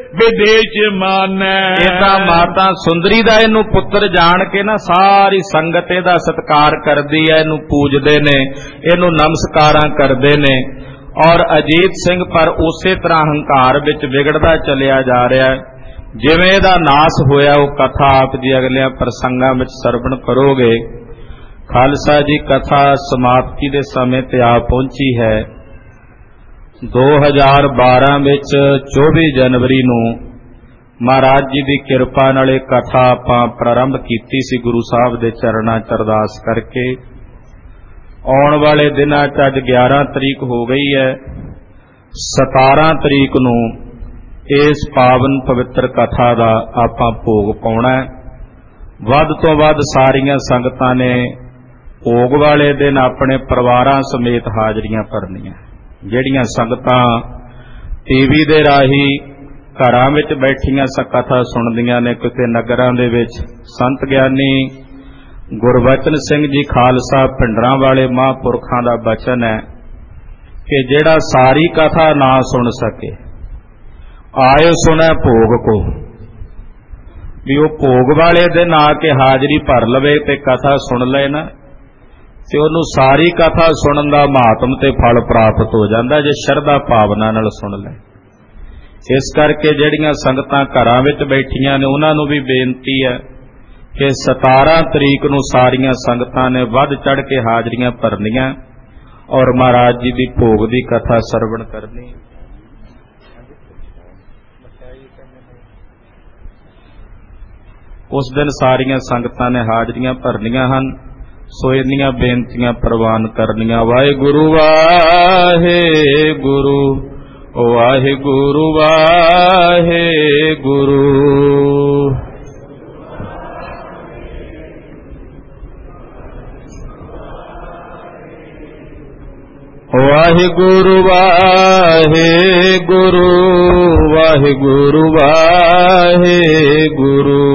ਵਿਦੇਸ਼ ਮਾਨੈ। ਇਹਦਾ ਮਾਤਾ ਸੁੰਦਰੀ ਦਾ ਇਹਨੂੰ ਪੁੱਤਰ ਜਾਣ ਕੇ ਨਾ ਸਾਰੀ ਸੰਗਤ ਇਹਦਾ ਸਤਿਕਾਰ ਕਰਦੀ ਹੈ, ਇਹਨੂੰ ਪੂਜਦੇ ਨੇ, ਇਹਨੂੰ ਨਮਸਕਾਰਾਂ ਕਰਦੇ ਨੇ। ਔਰ ਅਜੀਤ ਸਿੰਘ ਪਰ ਉਸੇ ਤਰ੍ਹਾਂ ਹੰਕਾਰ ਵਿੱਚ ਵਿਗੜਦਾ ਚਲਿਆ ਜਾ ਰਿਹਾ ਹੈ। ਜਿਵੇਂ ਇਹਦਾ ਨਾਸ ਹੋਇਆ ਉਹ ਕਥਾ ਆਪ ਜੀ ਅਗਲਿਆਂ ਪ੍ਰਸੰਗਾਂ ਵਿੱਚ ਸਰਵਣ ਕਰੋਗੇ। ਖਾਲਸਾ ਜੀ ਕਥਾ ਸਮਾਪਤੀ ਦੇ ਸਮੇਂ ਤੇ ਆ ਪਹੁੰਚੀ ਹੈ। ਦੋ ਹਜ਼ਾਰ ਬਾਰਾਂ ਵਿੱਚ ਚੌਵੀ ਜਨਵਰੀ ਨੂੰ ਮਹਾਰਾਜ ਜੀ ਦੀ ਕਿਰਪਾ ਨਾਲ ਇਹ ਕਥਾ ਆਪਾਂ ਪ੍ਰਾਰੰਭ ਕੀਤੀ ਸੀ ਗੁਰੂ ਸਾਹਿਬ ਦੇ ਚਰਨਾਂ 'ਚ ਅਰਦਾਸ ਕਰਕੇ। ਆਉਣ ਵਾਲੇ ਦਿਨਾਂ 'ਚ ਅੱਜ ਗਿਆਰਾਂ ਤਰੀਕ ਹੋ ਗਈ ਹੈ। ਸਤਾਰਾਂ ਤਰੀਕ ਨੂੰ ਇਸ ਪਾਵਨ ਪਵਿੱਤਰ ਕਥਾ ਦਾ ਆਪਾਂ ਭੋਗ ਪਾਉਣਾ ਹੈ। ਵੱਧ ਤੋਂ ਵੱਧ ਸਾਰੀਆਂ ਸੰਗਤਾਂ ਨੇ ਭੋਗ ਵਾਲੇ ਦਿਨ ਆਪਣੇ ਪਰਿਵਾਰਾਂ ਸਮੇਤ ਹਾਜ਼ਰੀਆਂ ਭਰਨੀਆਂ। ਜਿਹੜੀਆਂ ਸੰਗਤਾਂ ਟੀਵੀ ਦੇ ਰਾਹੀਂ ਘਰਾਂ ਵਿੱਚ ਬੈਠੀਆਂ ਕਥਾ ਸੁਣਦੀਆਂ ਨੇ, ਕਿਸੇ ਨਗਰਾਂ ਦੇ ਵਿੱਚ ਸੰਤ ਗਿਆਨੀ ਗੁਰਬਚਨ ਸਿੰਘ ਜੀ ਖਾਲਸਾ ਪਿੰਡਰਾਂ ਵਾਲੇ ਮਹਾਂਪੁਰਖਾਂ ਦਾ ਬਚਨ ਹੈ ਕਿ ਜਿਹੜਾ ਸਾਰੀ ਕਥਾ ਨਾ ਸੁਣ ਸਕੇ ਆਇਓ ਸੁਣੈ ਭੋਗ ਕੋ, ਵੀ ਉਹ ਭੋਗ ਵਾਲੇ ਦਿਨ ਆ ਕੇ ਹਾਜ਼ਰੀ ਭਰ ਲਵੇ ਤੇ ਕਥਾ ਸੁਣ ਲਏ ਨਾ, ਤੇ ਉਹਨੂੰ ਸਾਰੀ ਕਥਾ ਸੁਣਨ ਦਾ ਮਹਾਤਮ ਤੇ ਫਲ ਪ੍ਰਾਪਤ ਹੋ ਜਾਂਦਾ ਜੇ ਸ਼ਰਧਾ ਭਾਵਨਾ ਨਾਲ ਸੁਣ ਲੈ। ਇਸ ਕਰਕੇ ਜਿਹੜੀਆਂ ਸੰਗਤਾਂ ਘਰਾਂ ਵਿੱਚ ਬੈਠੀਆਂ ਨੇ ਉਹਨਾਂ ਨੂੰ ਵੀ ਬੇਨਤੀ ਹੈ ਕਿ ਸਤਾਰਾਂ ਤਰੀਕ ਨੂੰ ਸਾਰੀਆਂ ਸੰਗਤਾਂ ਨੇ ਵੱਧ ਚੜ੍ਹ ਕੇ ਹਾਜ਼ਰੀਆਂ ਭਰਨੀਆਂ ਔਰ ਮਹਾਰਾਜ ਜੀ ਦੀ ਭੋਗ ਦੀ ਕਥਾ ਸਰਵਣ ਕਰਨੀ। ਉਸ ਦਿਨ ਸਾਰੀਆਂ ਸੰਗਤਾਂ ਨੇ ਹਾਜ਼ਰੀਆਂ ਭਰਨੀਆਂ ਹਨ। ਸੋ ਇੰਨੀਆਂ ਬੇਨਤੀਆਂ ਪ੍ਰਵਾਨ ਕਰਨੀਆਂ। ਵਾਹਿਗੁਰੂ ਵਾਹਿਗੁਰੂ ਵਾਹਿਗੁਰੂ ਵਾਹਿਗੁਰੂ ਵਾਹਿਗੁਰੂ ਵਾਹਿਗੁਰੂ ਵਾਹਿਗੁਰੂ ਵਾਹਿਗੁਰੂ